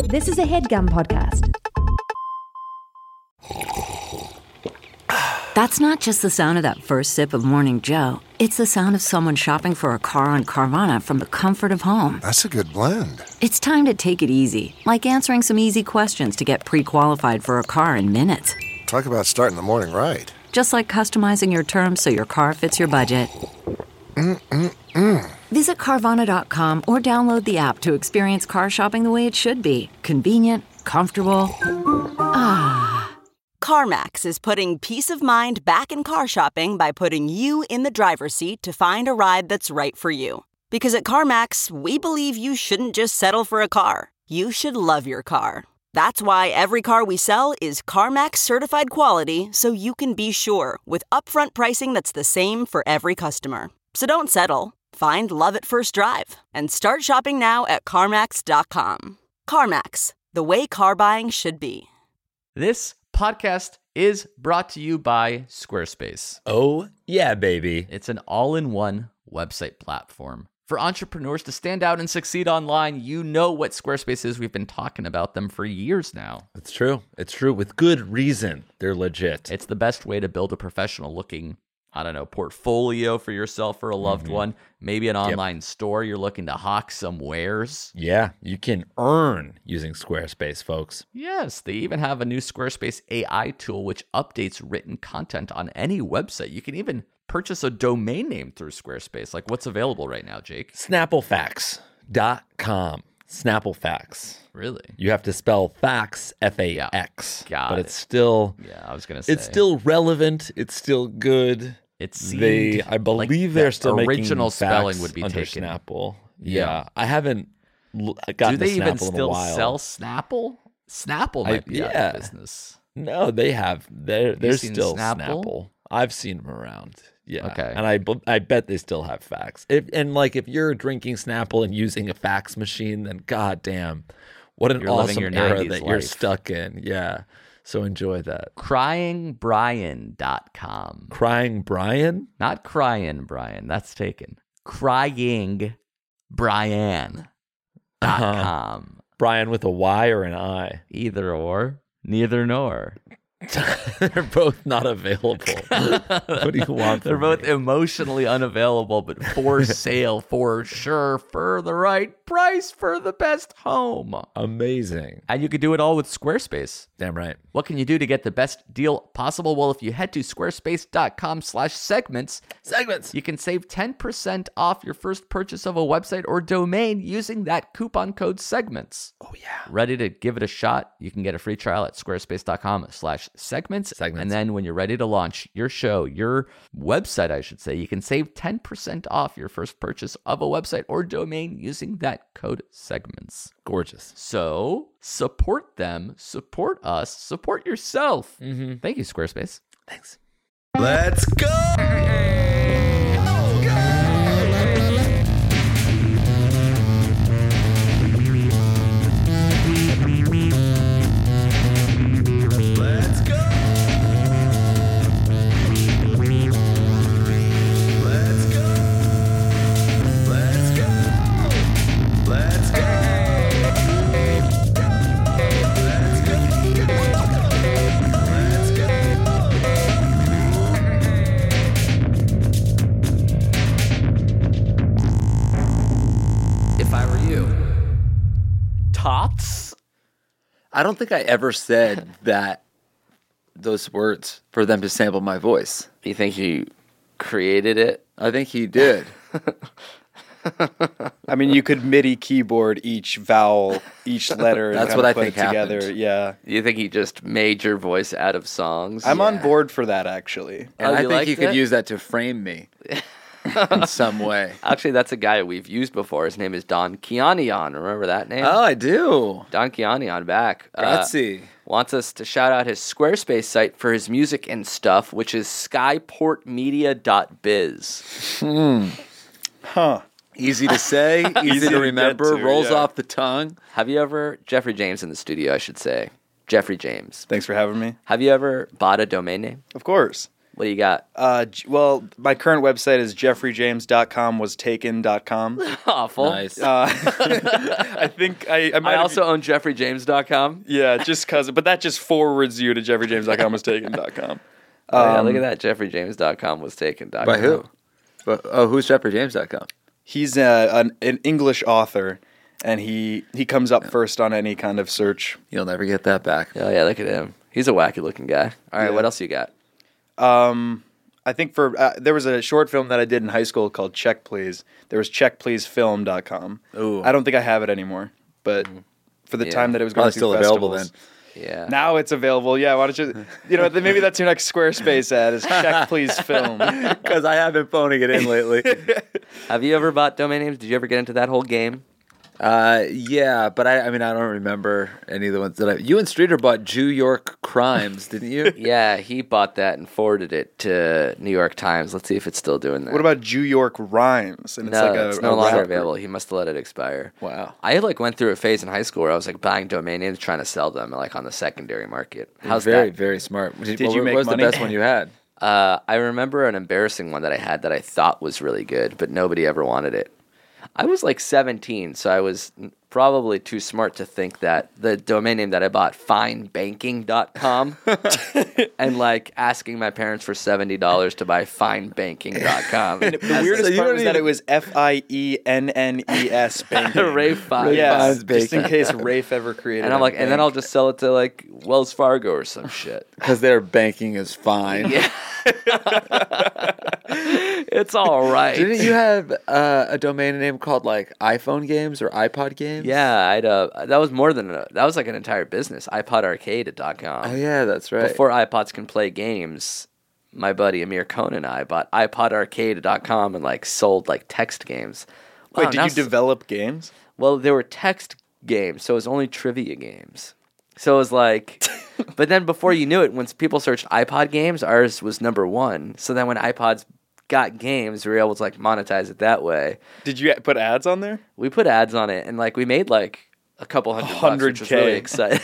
This is a HeadGum podcast. That's not just the sound of that first sip of Morning Joe. It's the sound of someone shopping for a car on Carvana from the comfort of home. That's a good blend. It's time to take it easy, like answering some easy questions to get pre-qualified for a car in minutes. Talk about starting the morning right. Just like customizing your terms so your car fits your budget. Visit Carvana.com or download the app to experience car shopping the way it should be. Convenient, comfortable. CarMax is putting peace of mind back in car shopping by putting you in the driver's seat to find a ride that's right for you. Because at CarMax, we believe you shouldn't just settle for a car. You should love your car. That's why every car we sell is CarMax certified quality, so you can be sure with upfront pricing that's the same for every customer. So don't settle. Find love at first drive and start shopping now at CarMax.com. CarMax, the way car buying should be. This podcast is brought to you by Squarespace. Oh, yeah, baby. It's an all-in-one website platform for entrepreneurs to stand out and succeed online. You know what Squarespace is. We've been talking about them for years now. It's true. It's true. With good reason. They're legit. It's the best way to build a professional-looking, portfolio for yourself or a loved one. Maybe an online store you're looking to hawk some wares. Yeah, you can earn using Squarespace, folks. Yes, they even have a new Squarespace AI tool which updates written content on any website. You can even purchase a domain name through Squarespace. Like, what's available right now, Jake? Snapplefax.com. Snapplefax. Really? You have to spell fax, F-A-X. Got but it. it's still... Yeah, I was going to say. It's still relevant. It's still good. It seemed I believe like they're still making original spelling fax would be under taken. Snapple. Yeah. I haven't gotten Do they to even Snapple in a still while. sell Snapple? Snapple might be out of business. No, they have. They're seen still Snapple? Snapple. I've seen them around. Yeah. Okay. And I bet they still have fax. If you're drinking Snapple and using a fax machine, then goddamn, what an You're living awesome your era 90s that you're life. stuck in. Yeah. So enjoy that. Cryingbrian.com. Crying Brian? Not crying Brian. That's taken. Cryingbrian.com. Brian with a Y or an I? Either or. Neither nor. They're both not available. What do you want? They're both emotionally unavailable, but for sale for sure, for the right price, for the best home. Amazing. And you could do it all with Squarespace. Damn right. What can you do to get the best deal possible? Well, if you head to squarespace.com/segments, you can save 10% off your first purchase of a website or domain using that coupon code segments. Oh, yeah. Ready to give it a shot? You can get a free trial at squarespace.com/segments. And then when you're ready to launch your show, your website, I should say, you can save 10% off your first purchase of a website or domain using that code segments. Gorgeous. So support them, support us, support yourself. Thank you, Squarespace. Thanks. Let's go! Tots? I don't think I ever said those words for them to sample my voice. You think he created it? I think he did. I mean, you could MIDI keyboard each vowel, each letter. And That's what I put think it together. happened. Yeah. You think he just made your voice out of songs? I'm on board for that, actually. And I you think liked you could it? use that to frame me in some way. Actually, that's a guy we've used before. His name is Don Kianian. Remember that name? Oh, I do. Don Kianian back. Grazie. Wants us to shout out his Squarespace site for his music and stuff, which is skyportmedia.biz. Huh. Easy to say, easy to remember, get to, rolls yeah. off the tongue. Have you ever, Jeffrey James in the studio, I should say. Jeffrey James. Thanks for having me. Have you ever bought a domain name? Of course. What do you got? Well, my current website is jeffreyjames.com was taken.com. Awful. Nice. I think I might I have- also own jeffreyjames.com. Yeah, just because, but that just forwards you to jeffreyjames.com was taken.com. Yeah, look at that. jeffreyjames.com was taken.com. By who? Who's jeffreyjames.com? He's an English author, and he comes up first on any kind of search. You'll never get that back. Oh, yeah, look at him. He's a wacky looking guy. All right, Yeah. what else you got? I think there was a short film that I did in high school called Check Please. There was checkpleasefilm.com. Ooh. I don't think I have it anymore, but for the Yeah. time that it was going Probably through still available festivals. then. Yeah. Now it's available. Yeah, why don't you? Maybe that's your next Squarespace ad. Is Check Please Film. Because I have been phoning it in lately. Have you ever bought domain names? Did you ever get into that whole game? Yeah, but I mean, I don't remember any of the ones that you and Streeter bought Jew York Crimes, didn't you? Yeah, he bought that and forwarded it to New York Times. Let's see if it's still doing that. What about Jew York Rhymes? And No, it's no longer rapper. available. He must have let it expire. Wow. I went through a phase in high school where I was buying domain names, trying to sell them on the secondary market. How's very, that? very smart. Did you make What was money? the best one you had? I remember an embarrassing one that I had that I thought was really good, but nobody ever wanted it. I was 17, so I was probably too smart to think that the domain name that I bought, finebanking.com, and asking my parents for $70 to buy finebanking.com. The weirdest part was that it was FIENNES banking. Rafe Fine. Yeah, Fine's just in Banking. case Rafe ever created. And I'm a and then I'll bank. just sell it to Wells Fargo or some shit. Because their banking is fine. Yeah. It's all right. Didn't you have a domain name called iPhone games or iPod games? Yeah, that was more than that was an entire business. iPodarcade.com. Oh yeah, that's right. Before iPods can play games, my buddy Amir Cohn and I bought iPodarcade.com and sold text games. Wait, Wow, did now you develop games? Well, there were text games, so it was only trivia games. So it was but then before you knew it, when people searched iPod games, ours was number one. So then when iPods got games, we were able to monetize it that way. Did you put ads on there? We put ads on it, and we made a couple $100, which was really 100K. exciting.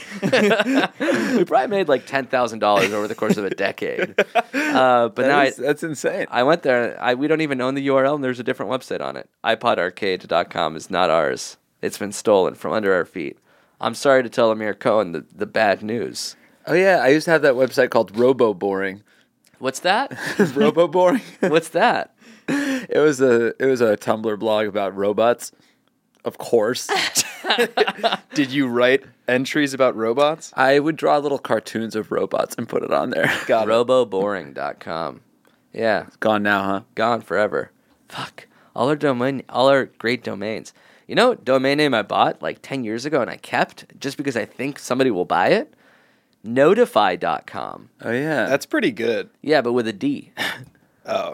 We probably made $10,000 over the course of a decade. But That's insane. I went there. We don't even own the URL, and there's a different website on it. iPodarcade.com is not ours. It's been stolen from under our feet. I'm sorry to tell Amir Cohen the bad news. Oh yeah, I used to have that website called Robo Boring. What's that? Robo Boring. What's that? It was a Tumblr blog about robots. Of course. Did you write entries about robots? I would draw little cartoons of robots and put it on there. Got it. Roboboring.com. Yeah, Gone now, huh? gone forever. Fuck. All our great domains. You know what domain name I bought 10 years ago and I kept just because I think somebody will buy it? Notify.com. Oh yeah. That's pretty good. Yeah, but with a D. Oh.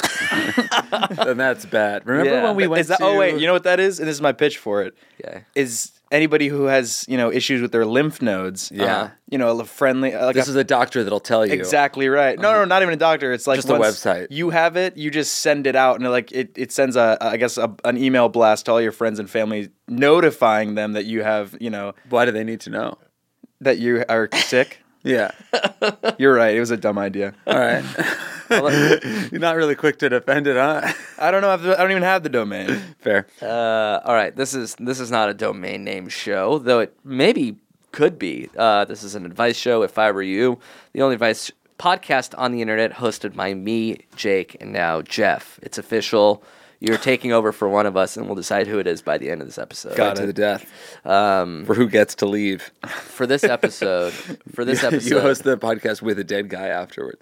Then that's bad. Remember Yeah. when we went Is that, to... oh, wait, you know what that is? And this is my pitch for it. Yeah. Is anybody who has, issues with their lymph nodes. Yeah. A friendly. This is a doctor that'll tell you. Exactly right. No, not even a doctor. It's Just a once website. You have it, you just send it out, and it sends an email blast to all your friends and family, notifying them that you have, Why do they need to know? that you are sick. Yeah. You're right. It was a dumb idea. All right. You're not really quick to defend it, huh? I don't know. I don't even have the domain. Fair. All right. This is not a domain name show, though it maybe could be. This is an advice show. If I were you, the only advice podcast on the internet hosted by me, Jake, and now Jeff. It's official. You're taking over for one of us, and we'll decide who it is by the end of this episode. Got to the death. For who gets to leave. For this episode, You host the podcast with a dead guy afterwards.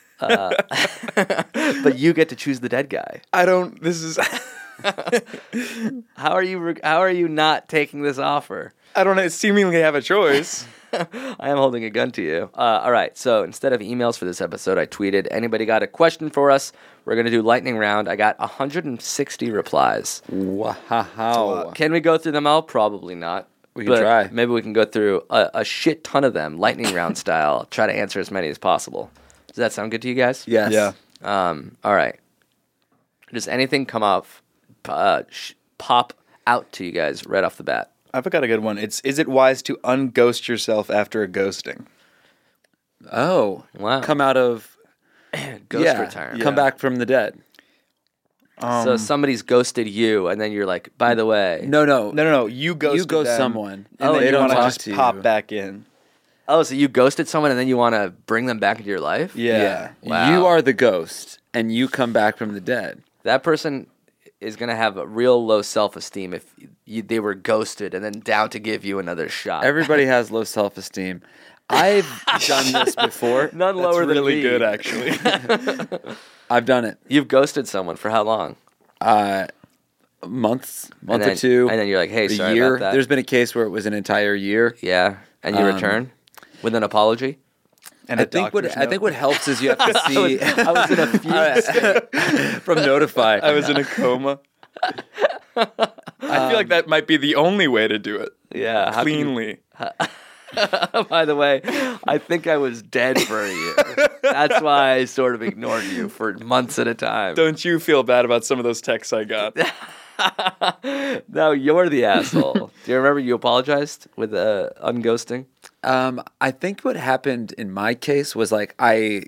but you get to choose the dead guy. I don't. This is. How are you not taking this offer? I don't seemingly have a choice. I am holding a gun to you. All right, so instead of emails for this episode, I tweeted, anybody got a question for us? We're going to do lightning round. I got 160 replies. Wow. Can we go through them all? Probably not. We can try. Maybe we can go through a shit ton of them, lightning round style, try to answer as many as possible. Does that sound good to you guys? Yes. Yeah. All right. Does anything come off, pop out to you guys right off the bat? I've got a good one. Is it wise to unghost yourself after a ghosting? Oh. Wow. Come out of... ghost return. Come back from the dead. So somebody's ghosted you, and then you're like, by the way. No. You ghost You ghost them, someone, and and then they you don't want to talk just to pop you. back in. Oh, so you ghosted someone, and then you want to bring them back into your life? Yeah. Wow. You are the ghost, and you come back from the dead. That person is going to have a real low self-esteem if they were ghosted and then down to give you another shot. Everybody has low self-esteem. I've done this before. None That's lower than really me. good, actually. I've done it. You've ghosted someone for how long? Month And then- or two. and then you're like, hey, a sorry year. about that. There's been a case where it was an entire year. Yeah, and you return with an apology? And I think what helps is you have to see. I was in a fugue. From Notify. I was in a coma. I feel like that might be the only way to do it. Yeah. how can you- Cleanly. By the way, I think I was dead for a year. That's why I sort of ignored you for months at a time. Don't you feel bad about some of those texts I got? No, you're the asshole. Do you remember you apologized with unghosting? I think what happened in my case was like I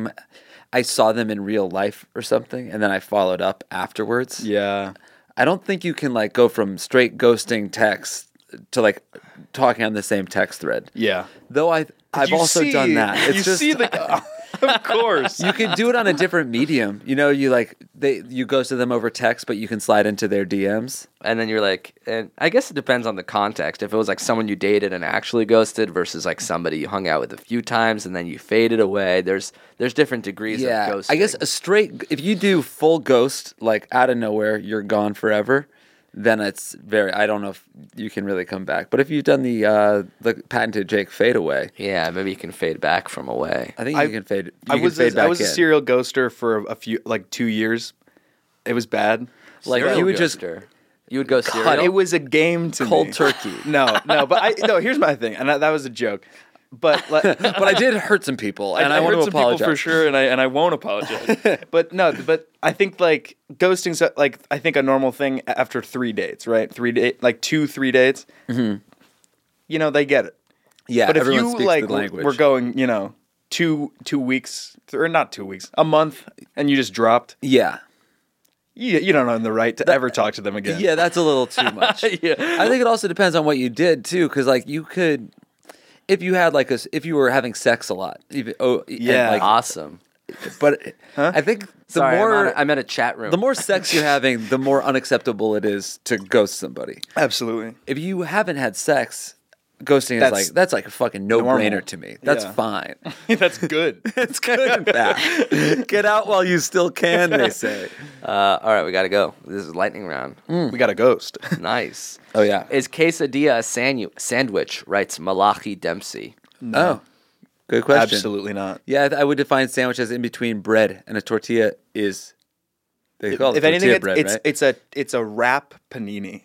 saw them in real life or something, and then I followed up afterwards. Yeah. I don't think you can like go from straight ghosting text to like talking on the same text thread. Yeah. Though I've also done that. It's you just see the... Of course. you can do it on a different medium. You know, you ghost to them over text, but you can slide into their DMs. And then you're like, and I guess it depends on the context. If it was like someone you dated and actually ghosted versus like somebody you hung out with a few times and then you faded away, there's different degrees of ghosting. I guess if you do full ghost, like out of nowhere, you're gone forever, then it's I don't know if you can really come back. But if you've done the patented Jake fade away, yeah, maybe you can fade back from away. I think you can fade. I was a in. serial ghoster for a few, like 2 years. It was bad. Like Serial you would just ghoster. You would go serial? It was a game to cold me. turkey. No, but here's my thing, and that was a joke. But But I did hurt some people, and I want hurt to some people apologize for sure, and I won't apologize. But I think like ghosting's like I think a normal thing after 3 dates, right? 3 dates. Mm-hmm. You know, they get it. Yeah, But if everyone you speaks like the language. we're going, 2 weeks or not 2 weeks, a month, and you just dropped. Yeah. You don't earn the right to ever talk to them again. Yeah, that's a little too much. Yeah. I think it also depends on what you did too, because like you could, if you had like if you were having sex a lot, Yeah. Awesome. But I think the Sorry, more I'm at a chat room. the more sex you're having, the more unacceptable it is to ghost somebody. Absolutely. If you haven't had sex, ghosting that's like a fucking normal. no-brainer to me. That's Yeah. fine. That's good. It's good in fact. Get out while you still can, they say. All right, we got to go. This is lightning round. We got a ghost. Nice. Oh yeah. Is quesadilla a sandwich? Writes Malachi Dempsey. Oh, good question. Absolutely not. Yeah, I would define sandwich as in between bread and a tortilla is. They call it If anything, tortilla bread, right? it's a wrap panini.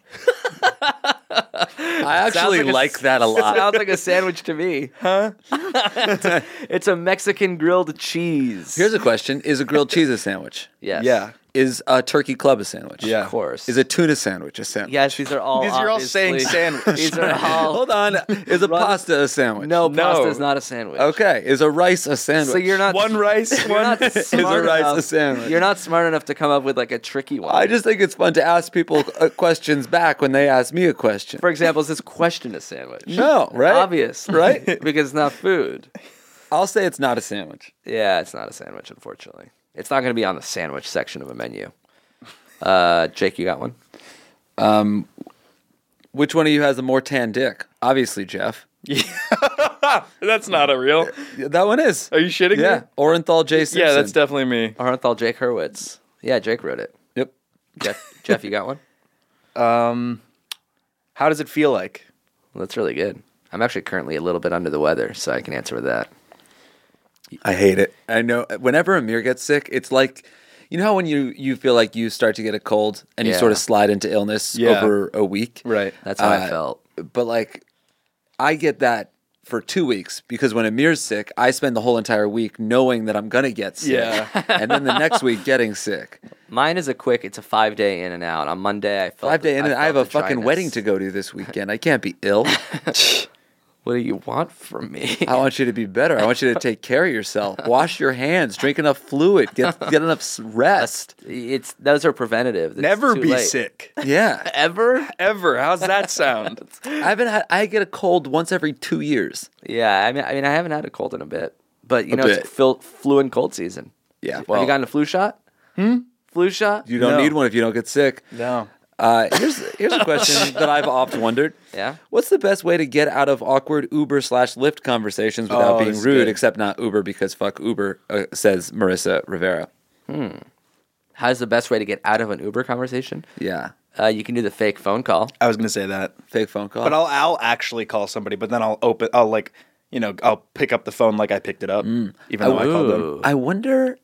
I actually like that a lot. Sounds like a sandwich to me. Huh? It's a Mexican grilled cheese. Here's a question: is a grilled cheese a sandwich? Yes. Yeah. Is a turkey club a sandwich? Yeah. Of course. Is a tuna sandwich a sandwich? Yes, these are all. These are all saying obviously- sandwich. These are all. Hold on. Is a pasta a sandwich? No, No. pasta is not a sandwich. Okay. Is a rice a sandwich? So you're not One rice, You're one not Is smart a rice enough. a sandwich? You're not smart enough to come up with like a tricky one. I just think it's fun to ask people questions back when they ask me a question. For example, is this question a sandwich? No, right? Obvious, Right? Because it's not food. I'll say it's not a sandwich. Yeah, it's not a sandwich, unfortunately. It's not going to be on the sandwich section of a menu. Jake, you got one? Which one of you has a more tan dick? Obviously, Jeff. That's not a real. That one is. Are you shitting Yeah. me? Orenthal J. Simpson. Yeah, that's definitely me. Arnthal Jake Hurwitz. Yeah, Jake wrote it. Yep. Jeff, you got one? How does it feel like? Well, that's really good. I'm actually currently a little bit under the weather, so I can answer with that. I hate it. I know. Whenever Amir gets sick, it's like, you know how when you feel like you start to get a cold and you Yeah. sort of slide into illness Yeah. over a week? Right. That's how I felt. But like, I get that for 2 weeks because when Amir's sick, I spend the whole entire week knowing that I'm going to get sick. Yeah. And then the next week getting sick. Mine is it's a 5-day in and out. On Monday, I felt 5 day in, and I have a felt the fucking dryness. wedding to go to this weekend. I can't be ill. What do you want from me? I want you to be better. I want you to take care of yourself. Wash your hands. Drink enough fluid. Get enough rest. Those are preventative. It's Never too be late. sick. Yeah. Ever? Ever. How's that sound? I get a cold once every 2 years. Yeah, I mean, I haven't had a cold in a bit, but A bit. it's flu and cold season. Yeah. Have Well, you gotten a flu shot? Flu shot? you don't No. need one if you don't get sick. No. Here's a question that I've oft wondered. Yeah. What's the best way to get out of awkward Uber/Lyft conversations without being this is rude, good. except not Uber because fuck Uber, says Marissa Rivera. How's the best way to get out of an Uber conversation? Yeah. You can do the fake phone call. I was gonna say that, Fake phone call. but I'll actually call somebody, but then I'll pick up the phone like I picked it up, even though I called them. Ooh. I wonder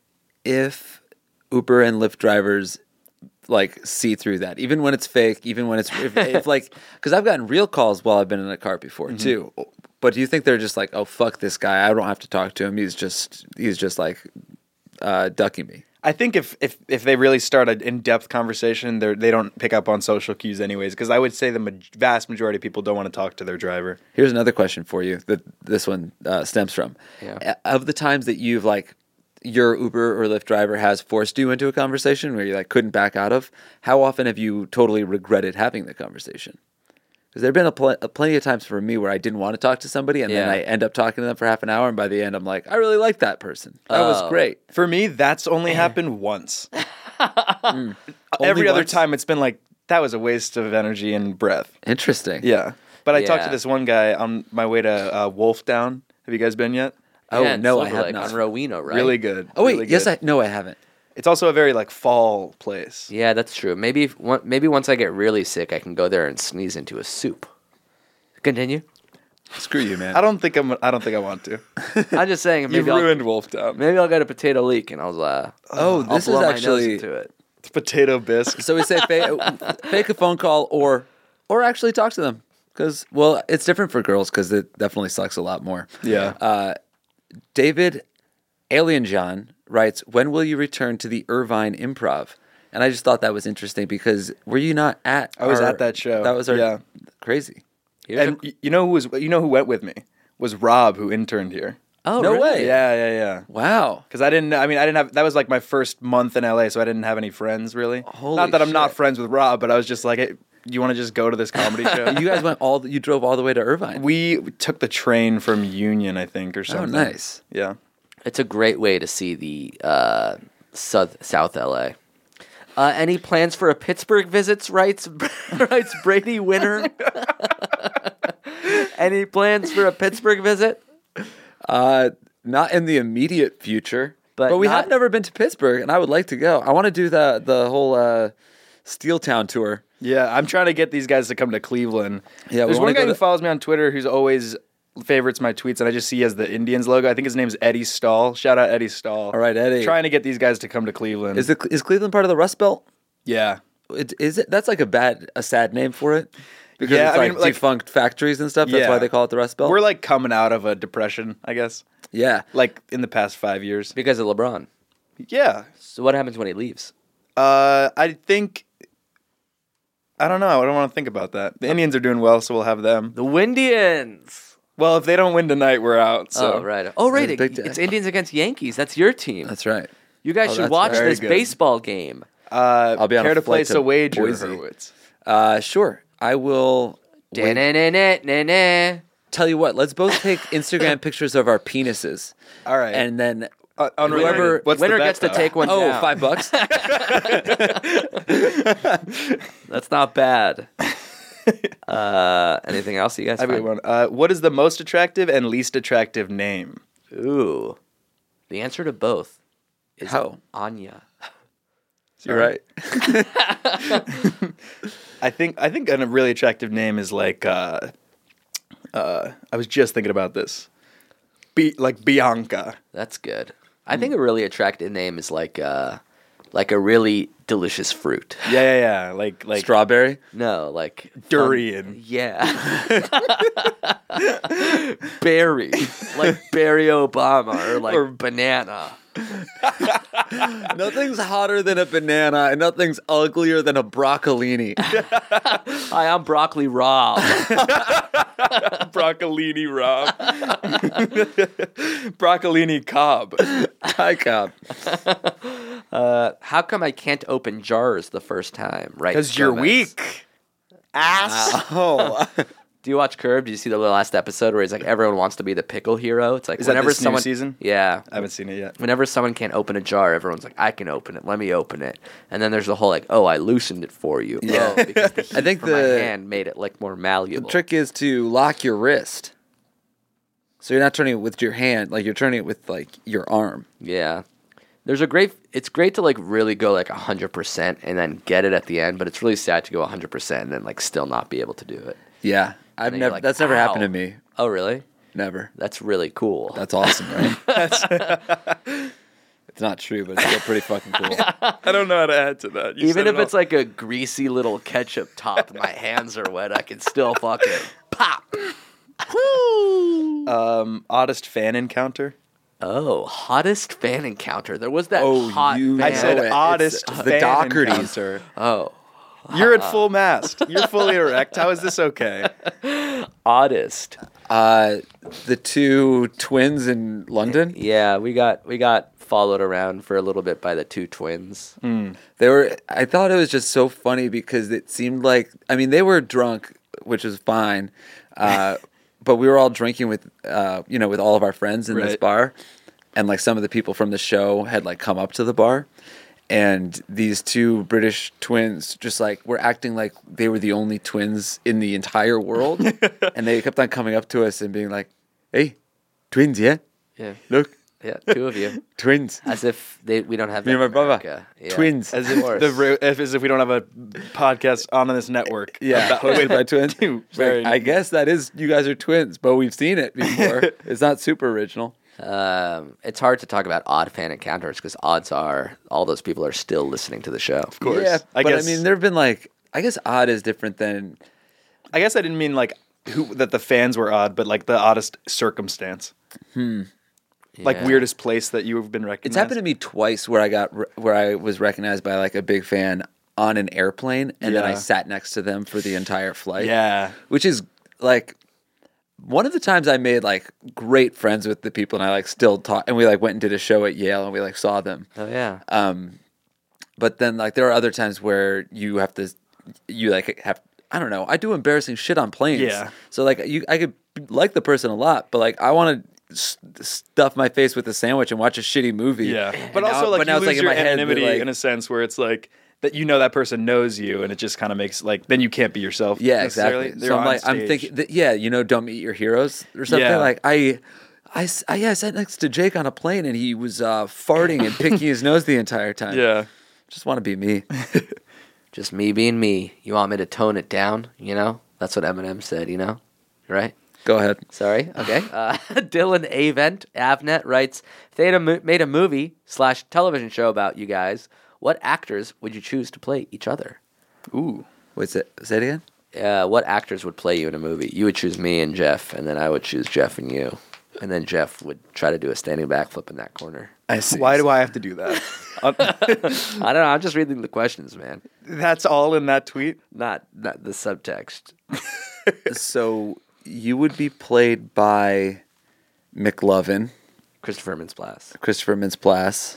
if Uber and Lyft drivers like see through that, even when it's fake, even when it's if like, because I've gotten real calls while I've been in a car before too. But do you think they're just like, oh fuck this guy, I don't have to talk to him. He's just like ducking me. I think if they really start an in-depth conversation, they don't pick up on social cues anyways. Because I would say the vast majority of people don't want to talk to their driver. Here's another question for you that this one stems from. Yeah. Of the times that you've like your Uber or Lyft driver has forced you into a conversation where you like couldn't back out of, how often have you totally regretted having the conversation? Because there have been plenty of times for me where I didn't want to talk to somebody and then Yeah. I end up talking to them for half an hour and by the end I'm like, I really like that person. That was great. For me, that's only happened once. Only Every other once? time, it's been like, that was a waste of energy and breath. Interesting. Yeah. But I talked to Yeah. this one guy on my way to Wolf Down. Have you guys been yet? Oh, Yeah, in no, I Silver have Lake not. on Rowena, right? Really good. Oh, wait. Really Yes, good. I haven't. It's also a very like fall place. Yeah, that's true. Maybe once I get really sick, I can go there and sneeze into a soup. Continue. Screw you, man. I don't think I want to. I'm just saying. You've Maybe ruined Wolf Town. Maybe I'll get a potato leak, and I'll Oh, I'll this is blow my nose actually. into it. It's potato bisque. So we say fake a phone call or actually talk to them because it's different for girls because it definitely sucks a lot more. Yeah. David Alien John writes, "When will you return to the Irvine Improv?" And I just thought that was interesting because were you not at? I was at that show. That was our Yeah. crazy. And you know who went with me? Was Rob, who interned here. Oh, No really? way. Yeah. Wow. Because I didn't have, that was like my first month in LA, so I didn't have any friends really. Holy not that I'm not shit. friends with Rob, but I was just like, hey, you want to just go to this comedy show? You guys you drove all the way to Irvine. We took the train from Union, I think, or something. nice. Yeah. It's a great way to see the South LA. Any plans for a Pittsburgh visits? Writes Brady Winter. Any plans for a Pittsburgh visit? Not in the immediate future, But we not- have never been to Pittsburgh, and I would like to go. I want to do the whole Steel Town tour. Yeah, I'm trying to get these guys to come to Cleveland. Yeah, we There's wanna one guy go who to- follows me on Twitter who's always favorites my tweets, and I just see he has the Indians logo. I think his name's Eddie Stahl. Shout out Eddie Stahl. All right, Eddie. Trying to get these guys to come to Cleveland. Is Cleveland part of the Rust Belt? Yeah. Is it? That's like a sad name for it. Because Yeah, it's I like mean, like- defunct factories and stuff. That's Yeah. why they call it the Rust Belt. We're like coming out of a depression, I guess. Yeah. Like in the past 5 years. Because of LeBron. Yeah. So what happens when he leaves? I think. I don't know. I don't want to think about that. The Indians are doing well, so we'll have them. The Windians. Well, if they don't win tonight, we're out. So. Oh, right. Oh, right. Big day. It's Indians against Yankees. That's your team. That's right. You guys Oh, should that's watch very this good. baseball game. I'll be on care a to flight place to a wager, Boise. Hurwitz. Sure. I will. Da-na-na-na-na-na. Tell you what. Let's both take Instagram pictures of our penises, All right. and then Unrelated. whoever- What's the Winner bet, gets to though? take one down. $5. That's not bad. Anything else you guys I've got find? one. What is the most attractive and least attractive name? Ooh. The answer to both is How? Anya. You're right. I think a really attractive name is like. I was just thinking about this. Like Bianca. That's good. I think a really attractive name is like a really delicious fruit. Yeah. Like Strawberry. No, like durian. Yeah. Barry. Like Barry Obama or like banana. Nothing's hotter than a banana, and nothing's uglier than a broccolini. Hi, I'm Broccoli Rob. Broccolini Rob. Broccolini Cobb. Hi, Cobb. How come I can't open jars the first time? Right? Because you're Gomez. weak. Ass. Oh. Do you watch Curb? Did you see the last episode where he's like, everyone wants to be the pickle hero? It's like Is that whenever this new someone season? Yeah. I haven't seen it yet. Whenever someone can't open a jar, everyone's like, I can open it. Let me open it. And then there's the whole like, oh, I loosened it for you. Yeah. Oh, because the heat I think from my the- hand made it like more The malleable. trick is to lock your wrist. So you're not turning it with your hand, like you're turning it with like your arm. Yeah. It's great to like really go like 100% and then get it at the end, but it's really sad to go 100% and then like still not be able to do it. Yeah. I've then you're never like, that's never happened "Ow." to me. Oh, really? Never. That's really cool. That's awesome, right? It's not true, but it's still pretty fucking cool. I don't know how to add to that. You Even said if it it's all. like a greasy little ketchup top, my hands are wet, I can still fucking pop. Oddest fan encounter. Oh, hottest fan encounter. There was that Oh, hot you fan. I said know it. oddest It's fan the Dohertys. encounter. Oh, You're at full mast. You're fully erect. How is this okay? oddest. The two twins in London. Yeah, we got followed around for a little bit by the two twins. I thought it was just so funny because it seemed like, I mean, they were drunk, which was fine. But we were all drinking with all of our friends in this Right. bar. And like some of the people from the show had like come up to the bar. And these two British twins just like were acting like they were the only twins in the entire world. And they kept on coming up to us and being like, hey, twins, yeah? Yeah, Look, yeah, two of you, twins. as if we don't have Me and that my in brother. America. Yeah. Twins. As Of if course. as if we don't have a podcast on this network. Yeah, hosted by twins. Very- I guess that is, you guys are twins, but we've seen it before. It's not super original. It's hard to talk about odd fan encounters because odds are all those people are still listening to the show. Of course. Yeah, I but guess, I mean, there have been like, I guess odd is different than, I guess I didn't mean like that the fans were odd, but like the oddest circumstance. Like Yeah. weirdest place that you've been recognized. it's happened to me twice where I was recognized by like a big fan on an airplane, and then I Yeah. sat next to them for the entire flight. Yeah. Which is like one of the times I made like great friends with the people, and I like still talk, and we like went and did a show at Yale, and we like saw them. Oh yeah. But then like there are other times where you have, I don't know, I do embarrassing shit on planes. Yeah. So like I could like the person a lot, but like I want to stuff my face with a sandwich and watch a shitty movie. Yeah. And But also now- like now you it's, lose in your my head that, anonymity like- in a sense where it's like that that person knows you, and it just kind of makes like then you can't be yourself. Yeah, necessarily. exactly. They're So I'm on like, I'm stage. thinking, that, don't meet your heroes or something. Yeah. Like I sat next to Jake on a plane, and he was farting and picking his nose the entire time. Yeah. Just want to be me. Just me being me. You want me to tone it down? You know, that's what Eminem said. You know, right? Go ahead. Sorry. Okay. Dylan Avnet writes, if they had made a movie / television show about you guys, what actors would you choose to play each other? Ooh. Wait, say it again? What actors would play you in a movie? You would choose me and Jeff, and then I would choose Jeff and you. And then Jeff would try to do a standing backflip in that corner. I see. Why do I have to do that? I don't know. I'm just reading the questions, man. That's all in that tweet. Not the subtext. So you would be played by McLovin, Christopher Mintz-Plasse. Christopher Mintz-Plasse,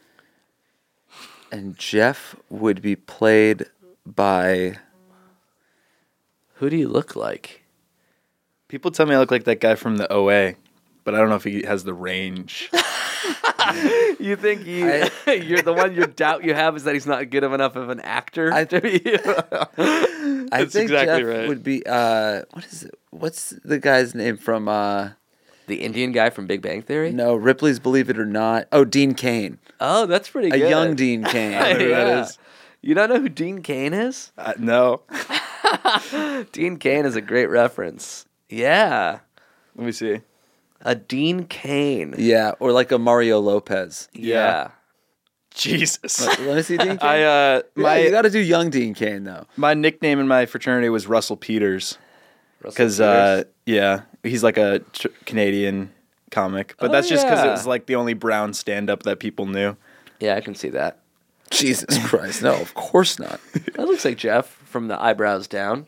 and Jeff would be played by. Who do you look like? People tell me I look like that guy from the OA, but I don't know if he has the range. You think you're the one your doubt you have is that he's not good enough of an actor? I to be- I That's think exactly Jeff right. would be. What is it? What's the guy's name from? The Indian guy from Big Bang Theory? No, Ripley's Believe It or Not. Oh, Dean Cain. Oh, that's pretty A good. young Dean Cain. I don't know who that Yeah. is. You don't know who Dean Cain is? No. Dean Cain is a great reference. Yeah. Let me see. A Dean Cain. Yeah, or like a Mario Lopez. Yeah. Jesus. Let me see Dean Cain. I You got to do young Dean Cain though. my nickname in my fraternity was Russell Peters Russell because Peters. yeah, he's like a Canadian comic, but that's just because it yeah. was like the only brown stand-up that people knew. Yeah, I can see that. Jesus Christ. No, of course not. That looks like Jeff from the eyebrows down.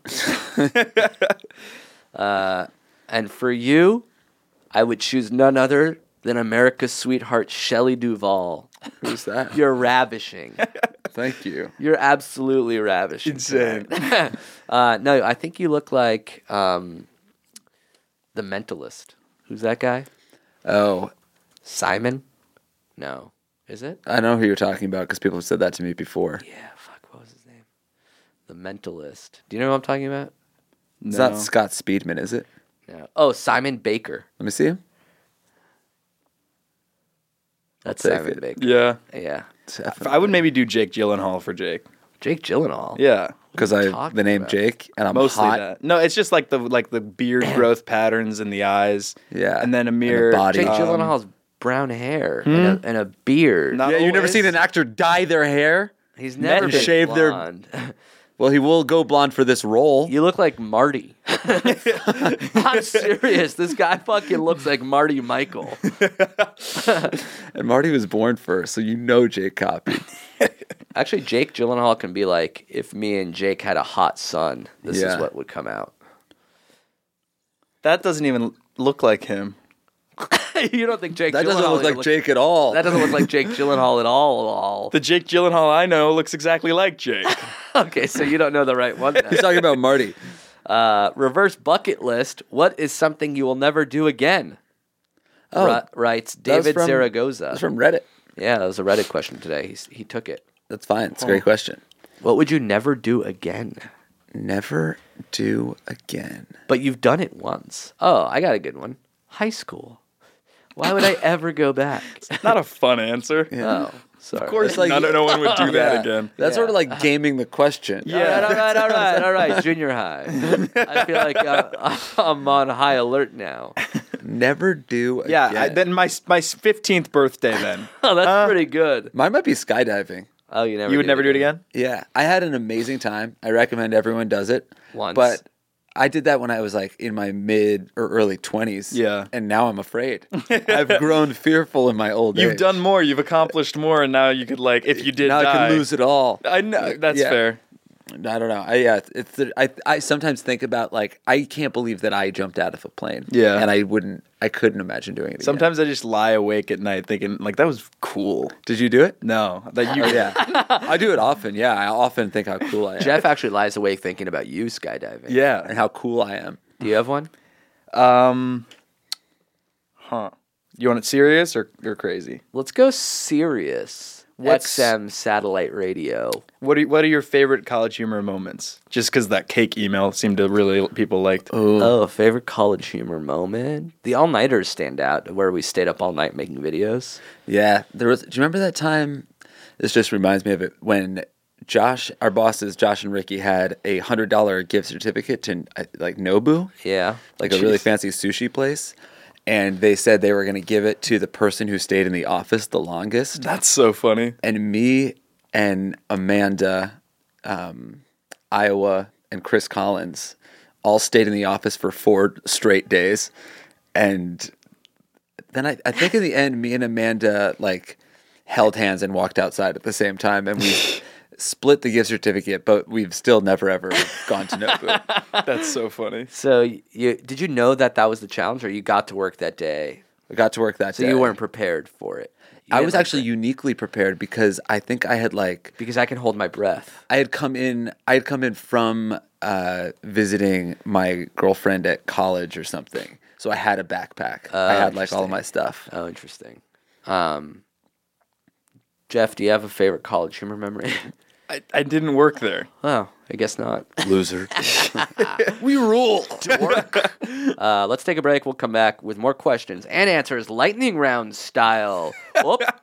And for you, I would choose none other than America's sweetheart, Shelley Duvall. Who's that? You're ravishing. Thank you. You're absolutely ravishing. Insane. No, I think you look like The Mentalist. Who's that guy? Oh, Simon? No. Is it? I know who you're talking about because people have said that to me before. Yeah, fuck, what was his name? The Mentalist. Do you know who I'm talking about? It's No. not Scott Speedman, is it? No. Oh, Simon Baker. Let me see him. That's take Simon it. Baker. Yeah. Yeah. I would maybe do Jake Gyllenhaal for Jake. Jake Gyllenhaal. Yeah. Because What are I you have talking the name about? Jake and I'm Mostly hot. that. No, it's just like the beard growth patterns in the eyes. Yeah. And then a And the mirror. body. Jake Gyllenhaal's brown hair and a beard. Not Yeah, you've never always. seen an actor dye their hair? He's never and been shave their- blonde. Well, he will go blonde for this role. You look like Marty. I'm serious. This guy fucking looks like Marty Michael. And Marty was born first, so you know Jake copied. Actually, Jake Gyllenhaal can be like, if me and Jake had a hot son, this is Yeah. what would come out. That doesn't even look like him. You don't think Jake That Gyllenhaal doesn't look even like Jake at all. That doesn't look like Jake Gyllenhaal at all. The Jake Gyllenhaal I know looks exactly like Jake. Okay, so you don't know the right one then. He's talking about Marty. Reverse bucket list. What is something you will never do again? Oh, Writes that was David from- Zaragoza. That's from Reddit. Yeah, that was a Reddit question today. He took it. That's fine. It's a great question. What would you never do again? Never do again. But you've done it once. Oh, I got a good one. High school. Why would I ever go back? Not a fun answer. Oh, sorry. Of course, It's like- no one would do that Yeah. again. That's sort of Yeah. like gaming the question. All right. Junior high. I feel like I'm on high alert now. Never do again. Yeah, then my 15th birthday then. Oh, that's pretty good. Mine might be skydiving. Oh, you never. You would never do it again? Yeah, I had an amazing time. I recommend everyone does it. Once. But I did that when I was like in my mid or early 20s. Yeah. And now I'm afraid. I've grown fearful in my old age. You've done more, you've accomplished more, and now you could like, if you did now die. I could lose it all. I know, that's Yeah. fair. I don't know. I sometimes think about like I can't believe that I jumped out of a plane. Yeah. And I couldn't imagine doing it again. Sometimes I just lie awake at night thinking, like, that was cool. Did you do it? No, that you. Yeah. I do it often. Yeah. I often think how cool I am. Jeff actually lies awake thinking about you skydiving. Yeah. And how cool I am. Do you have one? You want it serious or crazy? Let's go serious. What's- XM satellite radio. What are your favorite college humor moments? Just because that cake email seemed to really people liked. Oh, favorite college humor moment? The all-nighters stand out, where we stayed up all night making videos. Yeah. Do you remember that time? This just reminds me of it when Josh, our bosses, Josh and Ricky, had a $100 gift certificate to like Nobu, Yeah. like a really fancy sushi place. And they said they were going to give it to the person who stayed in the office the longest. That's so funny. And me and Amanda, Iowa, and Chris Collins all stayed in the office for 4 straight days. And then I think in the end, me and Amanda like held hands and walked outside at the same time. And we split the gift certificate, but we've still never, ever gone to Nobu. That's so funny. So did you know that was the challenge, or you got to work that day? I got to work that So day. you weren't prepared for it. You I didn't was like actually it. uniquely prepared because I think I had like Because I can hold my breath. I had come in from visiting my girlfriend at college or something. So I had a backpack. I had like all of my stuff. Oh, interesting. Jeff, do you have a favorite college humor memory? I didn't work there. Oh, I guess not. Loser. We rule. Let's take a break. We'll come back with more questions and answers, lightning round style.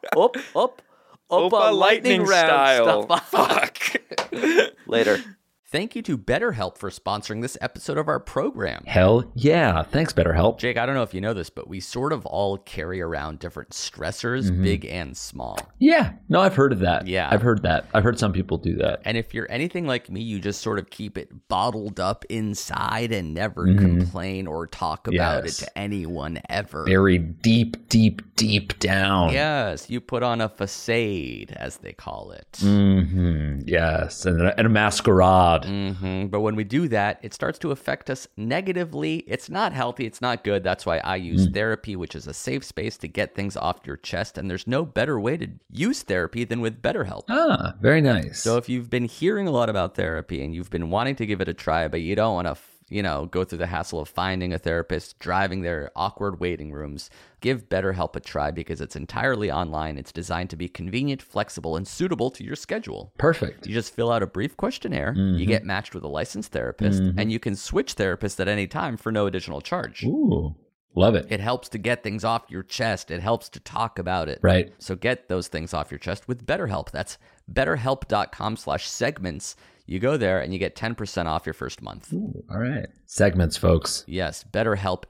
Up, Opa lightning style. Fuck. Later. Thank you to BetterHelp for sponsoring this episode of our program. Hell yeah. Thanks, BetterHelp. Jake, I don't know if you know this, but we sort of all carry around different stressors, big and small. Yeah. No, I've heard of that. Yeah. I've heard that. I've heard some people do that. And if you're anything like me, you just sort of keep it bottled up inside and never complain or talk about it to anyone ever. Buried deep, deep, deep down. Yes, you put on a facade, as they call it. Yes, and a masquerade. But when we do that, it starts to affect us negatively. It's not healthy. It's not good. That's why I use therapy, which is a safe space to get things off your chest. And there's no better way to use therapy than with BetterHelp. Ah, very nice. So if you've been hearing a lot about therapy and you've been wanting to give it a try, but you don't want to go through the hassle of finding a therapist, driving their awkward waiting rooms, give BetterHelp a try because it's entirely online. It's designed to be convenient, flexible, and suitable to your schedule. Perfect. You just fill out a brief questionnaire, you get matched with a licensed therapist, and you can switch therapists at any time for no additional charge. Ooh, love it. It helps to get things off your chest. It helps to talk about it. Right. So get those things off your chest with BetterHelp. That's betterhelp.com/segments. You go there and you get 10% off your first month. Ooh, all right. Segments, folks. Yes, BetterHelp,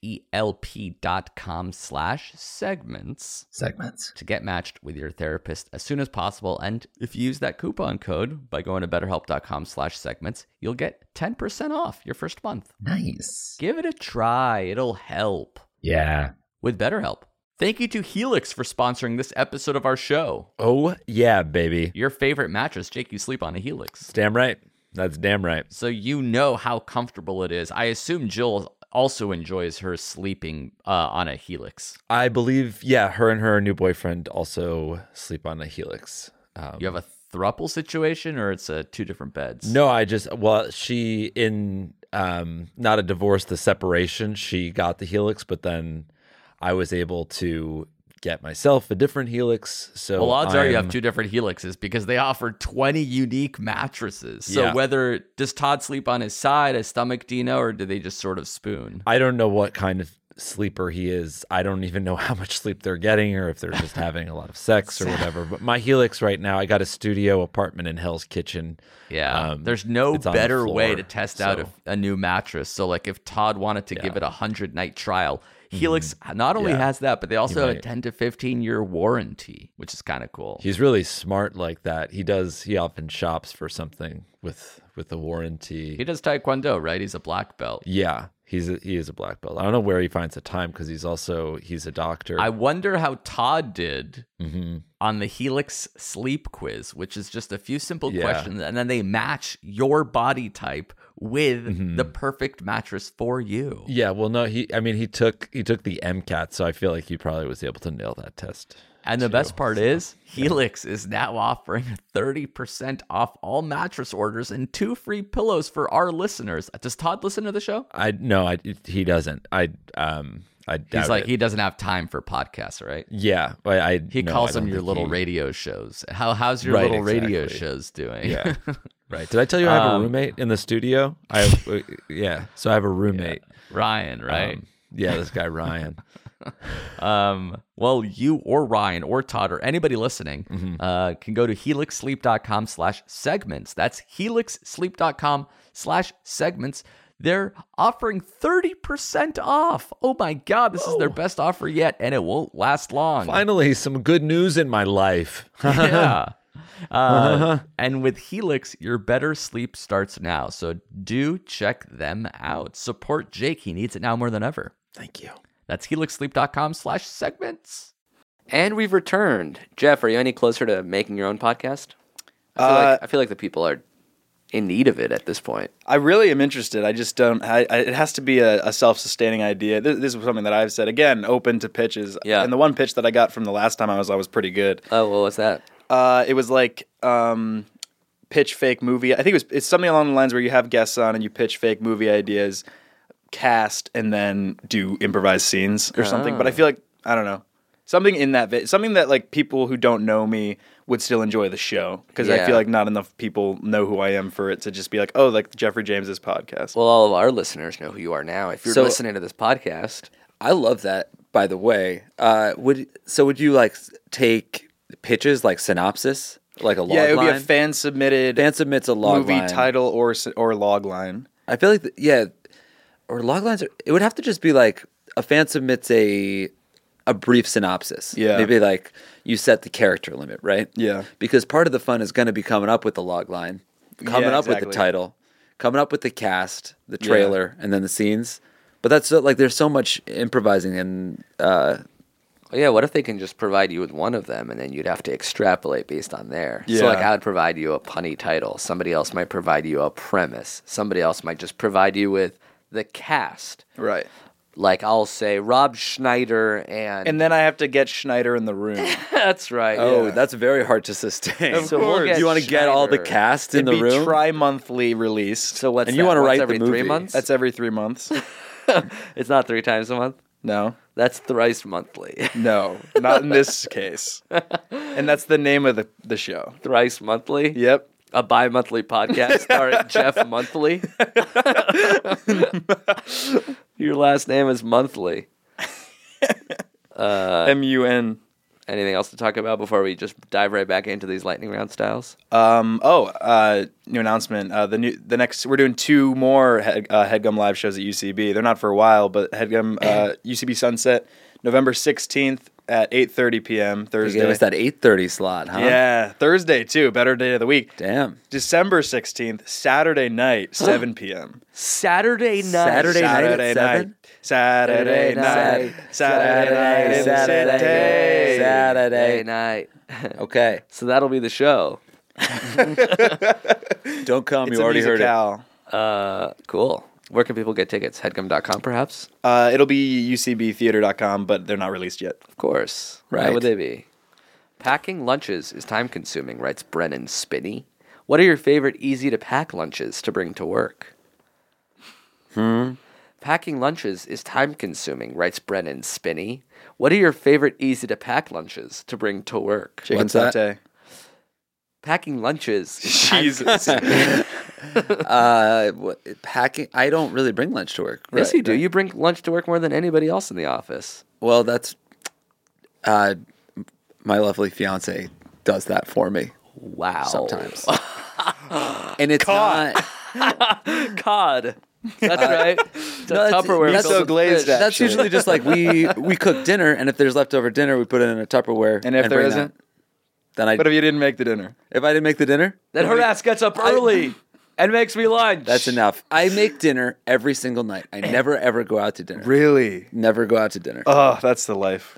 HELP.com/segments. Segments. To get matched with your therapist as soon as possible. And if you use that coupon code by going to betterhelp.com/segments, you'll get 10% off your first month. Nice. Give it a try. It'll help. Yeah. With BetterHelp. Thank you to Helix for sponsoring this episode of our show. Oh, yeah, baby. Your favorite mattress, Jake, you sleep on a Helix. It's damn right. That's damn right. So you know how comfortable it is. I assume Jill also enjoys her sleeping on a Helix. I believe, yeah, her and her new boyfriend also sleep on a Helix. You have a throuple situation, or it's two different beds? No, she, in not a divorce, the separation, she got the Helix, but then I was able to get myself a different Helix. So well, odds are you have two different Helixes because they offer 20 unique mattresses. So whether does Todd sleep on his side, his stomach, do you know, or do they just sort of spoon? I don't know what kind of sleeper he is. I don't even know how much sleep they're getting or if they're just having a lot of sex or whatever. But my Helix right now, I got a studio apartment in Hell's Kitchen. Yeah, there's no better way to test out a new mattress. So like if Todd wanted to give it a 100-night trial, Helix not only has that, but they also have a 10 to 15 year warranty, which is kind of cool. He's really smart like that. He often shops for something with a warranty. He does Taekwondo, right? He's a black belt. Yeah, he is a black belt. I don't know where he finds the time because he's a doctor. I wonder how Todd did on the Helix sleep quiz, which is just a few simple questions, and then they match your body type with the perfect mattress for you. Yeah, well, no, he took the MCAT, so I feel like he probably was able to nail that test. And the best part is, Helix is now offering 30% off all mattress orders and 2 free pillows for our listeners. Does Todd listen to the show? He doesn't. I He's like, he doesn't have time for podcasts, right? Yeah. He calls them your little radio shows. How's your little radio shows doing? Yeah. Right. Did I tell you I have a roommate in the studio? So I have a roommate. Ryan, right? This guy Ryan. Well, you or Ryan or Todd or anybody listening can go to helixsleep.com/segments. That's helixsleep.com/segments. They're offering 30% off. Oh my God, this is their best offer yet, and it won't last long. Finally, some good news in my life. Yeah. And with Helix, your better sleep starts now. So do check them out. Support Jake. He needs it now more than ever. Thank you. That's helixsleep.com/segments. And we've returned. Jeff, are you any closer to making your own podcast? I feel like the people are in need of it at this point. I really am interested. I just don't. It has to be a self-sustaining idea. This is something that I've said again, open to pitches. Yeah. And the one pitch that I got from the last time I was pretty good. Oh, what was that? It was like pitch fake movie. I think it's something along the lines where you have guests on and you pitch fake movie ideas, cast, and then do improvised scenes or something. But I feel like I don't know. Something in that something that like people who don't know me would still enjoy the show because I feel like not enough people know who I am for it to just be like, oh, like Jeffrey James's podcast. Well, all of our listeners know who you are now. If you're listening to this podcast, I love that. By the way, would you like take pitches like synopsis like a log Yeah, it would be line. a fan submitted Fan submits a log movie line. title or log line. I feel like or log lines. It would have to just be like a fan submits a brief synopsis. Yeah. Maybe like you set the character limit, right? Yeah. Because part of the fun is going to be coming up with the log line, coming Yeah, up with exactly. the title, coming up with the cast, the trailer, and then the scenes. But that's like there's so much improvising and Yeah, what if they can just provide you with one of them, and then you'd have to extrapolate based on there? So, Yeah. like, I would provide you a punny title. Somebody else might provide you a premise. Somebody else might just provide you with the cast. Right. Like, I'll say Rob Schneider and then I have to get Schneider in the room. that's right. that's very hard to sustain. Of course. Do you want to get all the Schneider. cast in It'd the be room? tri-monthly released. So what's And you that? wanna Once write the every 3 movie. months? That's every 3 months. It's not 3 times a month. No. That's thrice monthly. No, not in this case. And that's the name of the show. Thrice monthly. Yep. A bi-monthly podcast starring Jeff Monthly. Your last name is Monthly. MUN. Anything else to talk about before we just dive right back into these lightning round styles? New announcement. The next we're doing 2 more Headgum live shows at UCB. They're not for a while, but Headgum UCB Sunset, November 16th at 8:30 p.m. They Thursday. gave us that 8:30 slot, huh? Yeah, Thursday too. Better day of the week. Damn. December 16th, Saturday night, 7 p.m. Saturday night. Saturday night at 7? Saturday night. Saturday night in the city. Saturday night. Okay. So that'll be the show. Don't come. It's You a already heard it. musicale. Cool. Where can people get tickets? Headgum.com, perhaps? It'll be UCBtheater.com, but they're not released yet. Of course. Why Right. would they be? Packing lunches is time-consuming, writes Brennan Spinney. What are your favorite easy-to-pack lunches to bring to work? Packing lunches is time-consuming, writes Brennan Spinney. What are your favorite easy-to-pack lunches to bring to work? Chicken What's that? satay. Packing lunches. Jesus. Packing. I don't really bring lunch to work. Yes, Right, you do. right. You bring lunch to work more than anybody else in the office. Well, that's my lovely fiance does that for me Wow. sometimes, and it's not. Cod. That's right. It's a No, that's- Tupperware that's filled so with glazed fish. at. That's usually just like we cook dinner, and if there's leftover dinner, we put it in a Tupperware. And if there bring isn't? that. Then I. What if you didn't make the dinner? If I didn't make the dinner, Then her ass gets up early and makes me lunch. that's enough. I make dinner every single night. I never ever go out to dinner. Really? Never go out to dinner. Oh, that's the life.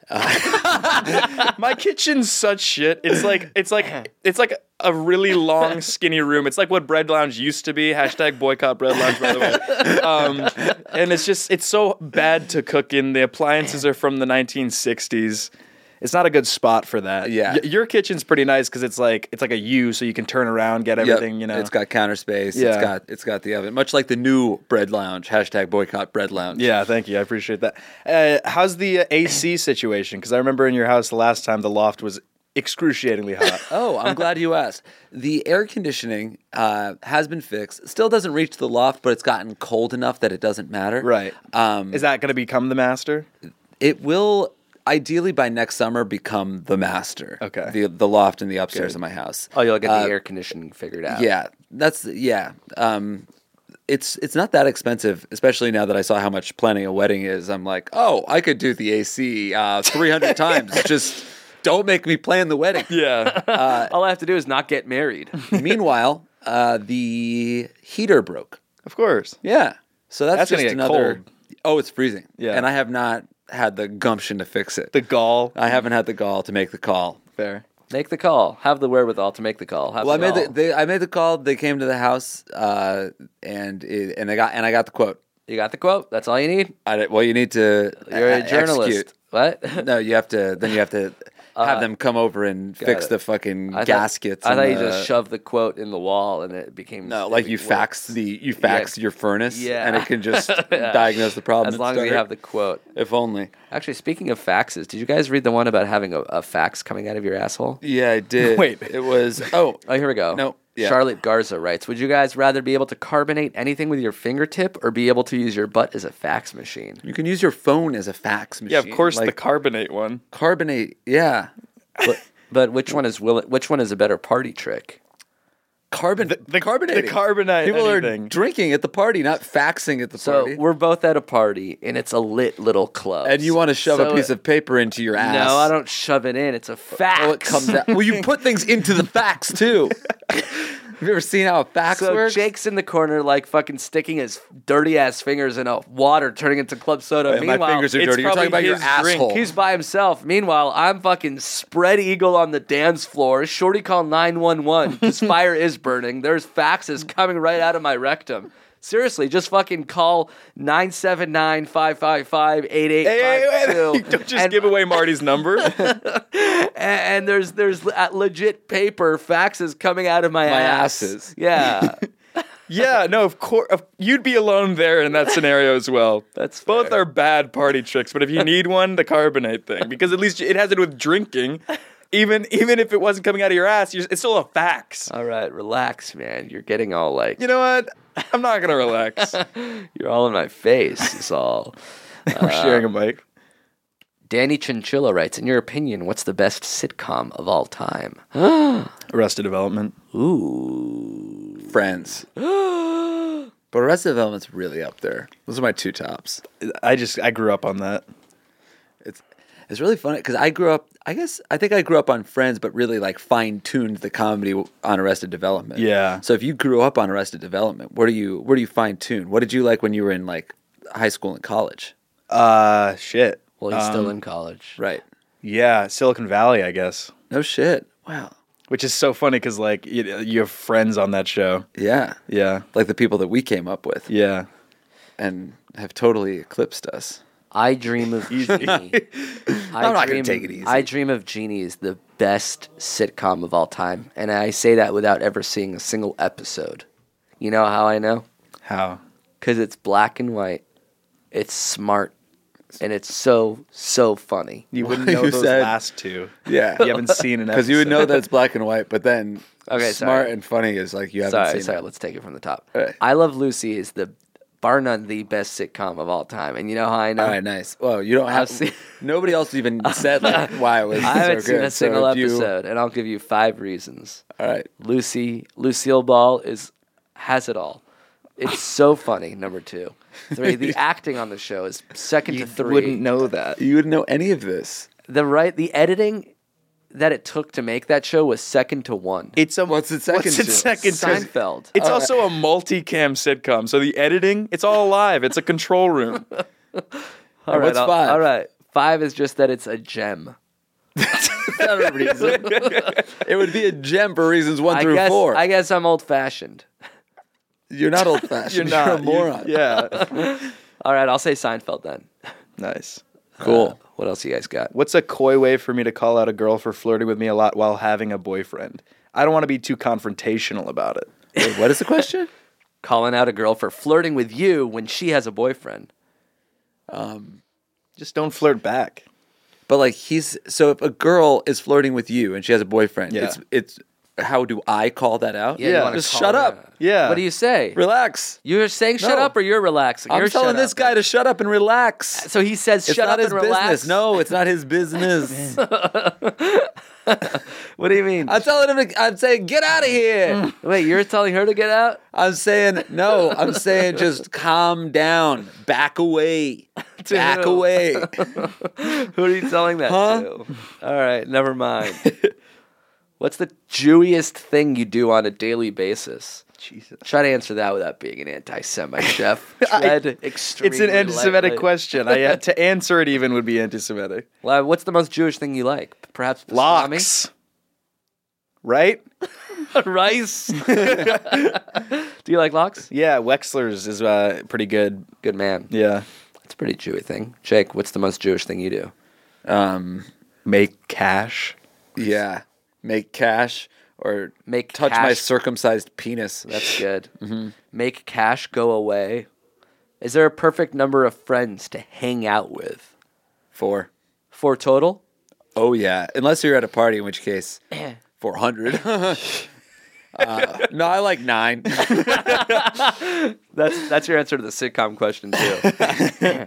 My kitchen's such shit. It's like a really long, skinny room. It's like what Bread Lounge used to be. Hashtag boycott Bread Lounge, by the way. And it's so bad to cook in. The appliances are from the 1960s. It's not a good spot for that. Yeah. Your kitchen's pretty nice because it's like a U, so you can turn around, get everything. Yep. You know, It's got counter space. Yeah. It's got the oven. Much like the new Bread Lounge. Hashtag boycott Bread Lounge. Yeah, thank you. I appreciate that. How's the AC situation? Because I remember in your house the last time the loft was excruciatingly hot. Oh, I'm glad you asked. The air conditioning has been fixed. Still doesn't reach the loft, but it's gotten cold enough that it doesn't matter. Right. Is that going to become the master? It will ideally by next summer become the master. Okay. The loft and the upstairs of my house. Oh, you'll get the air conditioning figured out. Yeah. It's not that expensive, especially now that I saw how much planning a wedding is. I'm like, oh, I could do the AC 300 times. Just don't make me plan the wedding. Yeah. All I have to do is not get married. Meanwhile, the heater broke. Of course. Yeah. So that's gonna just get another. cold. Oh, it's freezing. Yeah. And I have not had the gumption to fix it. The gall. I haven't had the gall to make the call. Fair. Make the call. Have the wherewithal to make the call. Have Well, the call. I made the call. They came to the house, and I got the quote. You got the quote. That's all you need. You need to. You're a journalist. Execute. What? No, you have to. Then you have to have them come over and fix it. the fucking I thought- gaskets. I thought and you the- just shoved the quote in the wall and it became. No, like you fax your furnace, Yeah. and it can just diagnose the problem. As and long as you start have the quote. it. If only. Actually, speaking of faxes, did you guys read the one about having a fax coming out of your asshole? Yeah, I did. Wait. It was. Oh, Oh, here we go. No, yeah. Charlotte Garza writes, would you guys rather be able to carbonate anything with your fingertip or be able to use your butt as a fax machine? you can use your phone as a fax machine. Yeah, of course, the Like, carbonate one. carbonate. Yeah. But which one is a better party trick? Carbonating. The carbonite. People anything. are drinking at the party, not faxing at the So party. we're both at a party, and it's a lit little club. And you want to shove So a piece of paper into your ass. No, I don't shove it in. It's a fax. Oh, it comes out. Well, you put things into the fax, too. Have you ever seen how a fax So works? Jake's in the corner, like fucking sticking his dirty ass fingers in a water, turning into club soda. Oh, yeah, my Meanwhile, fingers are it's dirty. You're talking about probably your his drink. asshole. he's by himself. Meanwhile, I'm fucking spread eagle on the dance floor. Shorty call 911 because fire is burning. There's faxes coming right out of my rectum. Seriously, just fucking call 979-555-8852. Hey, don't just give away Marty's number. And there's legit paper faxes coming out of my ass. asses. Yeah. Yeah, no, of course. You'd be alone there in that scenario as well. That's Both fair. are bad party tricks, but if you need one, the carbonate thing. Because at least it has to do with drinking. Even if it wasn't coming out of your ass, it's still a fax. All right, relax, man. You're getting all like, You know what? I'm not going to relax. you're all in my face. It's all. We're sharing a mic. Danny Chinchilla writes, in your opinion, what's the best sitcom of all time? Arrested Development. Ooh. Friends. But Arrested Development's really up there. Those are my two tops. I grew up on that. It's really funny because I think I grew up on Friends, but really like fine-tuned the comedy on Arrested Development. Yeah. So if you grew up on Arrested Development, where do you fine-tune? What did you like when you were in like high school and college? Shit. Well, he's still in college. Right. Yeah, Silicon Valley, I guess. No shit. Wow. Which is so funny because like you have friends on that show. Yeah. Yeah. Like the people that we came up with Yeah. and have totally eclipsed us. I dream of Jeannie. I'm not going to take it easy. I dream of Jeannie is the best sitcom of all time. And I say that without ever seeing a single episode. You know how I know? How? Because it's black and white. It's smart. And it's so, so funny. You wouldn't know You those said- last two. Yeah. You haven't seen an episode. Because you would know that it's black and white, but then Okay, smart sorry. and funny is like you haven't seen Sorry, it. let's take it from the top. All right. I Love Lucy is bar none the best sitcom of all time. And you know how I know? All right, nice. Well, you don't have seen- nobody else even said like why it was I haven't so seen good. a single if you- episode, and I'll give you 5 reasons. All right. Lucille Ball has it all. It's so funny. Number 2. 3. The acting on the show is second to 3. wouldn't know that. You wouldn't know any of this. The editing that it took to make that show was second to 1. What's it second to? Seinfeld. It's also a multicam sitcom, so the editing, it's all live. It's a control room. All what's 5? All right. 5 is just that it's a gem. That's not a reason. It would be a gem for reasons 1 through 4. I guess I'm old-fashioned. You're not old fashioned. You're not. You're a moron. Yeah. All right, I'll say Seinfeld then. Nice. Cool. What else you guys got? What's a coy way for me to call out a girl for flirting with me a lot while having a boyfriend? I don't want to be too confrontational about it. Wait, what is the question? Calling out a girl for flirting with you when she has a boyfriend. Just don't flirt back. But like so if a girl is flirting with you and she has a boyfriend, Yeah. it's how do I call that out? Yeah, you wanna just call shut her up. out. Yeah. What do you say? Relax. You're saying shut No. up or you're relaxing? I'm You're telling shut this up. guy to shut up and relax. So he says It's shut not up his and relax. business. No, it's not his business. What do you mean? I'm telling him. I'm saying get out of here. Wait, you're telling her to get out? I'm saying no. I'm saying just calm down. Back away. Back who? away. Who are you telling that Huh? to? All right, never mind. What's the Jewiest thing you do on a daily basis? Jesus. Try to answer that without being an anti-Semite, Jeff. Tread extremely It's an anti-Semitic lightly. question. To answer it even would be anti-Semitic. Well, what's the most Jewish thing you like? Perhaps pastrami? Locks. Right? Rice. Do you like lox? Yeah, Wexler's is pretty good. Good man. Yeah. It's a pretty Jewy thing. Jake, what's the most Jewish thing you do? Make cash. Yeah. Make cash or Make touch cash. my circumcised penis. That's good. Make cash go away. Is there a perfect number of friends to hang out with? 4. 4 total? Oh yeah. Unless you're at a party, in which case 400. No, I like 9. That's your answer to the sitcom question too.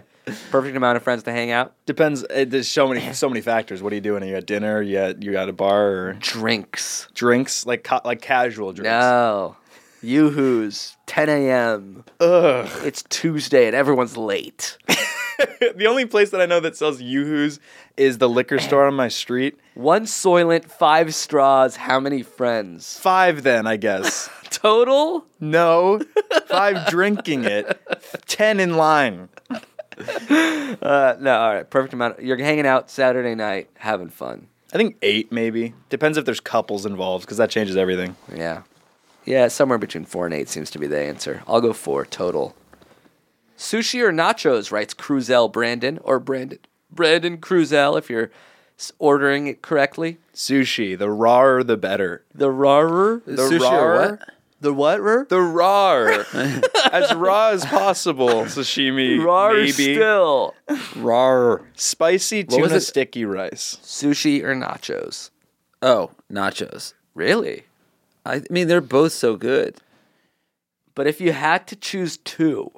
Perfect amount of friends to hang out. Depends. There's so many factors. What are you doing? Are you at dinner? You at a bar? Or Drinks. Drinks like casual drinks. No. Yoo-hoos. 10 a.m. Ugh. It's Tuesday and everyone's late. The only place that I know that sells Yoo-hoos is the liquor store on my street. 1 Soylent, 5 straws. How many friends? 5 then, I guess. Total? No. 5 drinking it. 10 in line. No, all right. Perfect amount. You're hanging out Saturday night, having fun. I think 8 maybe. Depends if there's couples involved because that changes everything. Yeah. Yeah, somewhere between 4 and 8 seems to be the answer. I'll go 4 total. Sushi or nachos, writes Cruzel Brandon, or Brandon Cruzel if you're ordering it correctly. Sushi. The rawer, the better. The rawer? The Sushi or rawer? what? The what? The raw. As raw as possible. Sashimi. Raw maybe. still. Rawr. Spicy What was tuna it? sticky rice. Sushi or nachos? Oh, nachos. Really? I mean, they're both so good. But if you had to choose 2.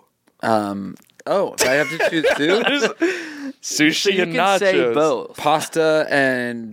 If I have to choose 2? Sushi So you and can nachos. say both. Pasta and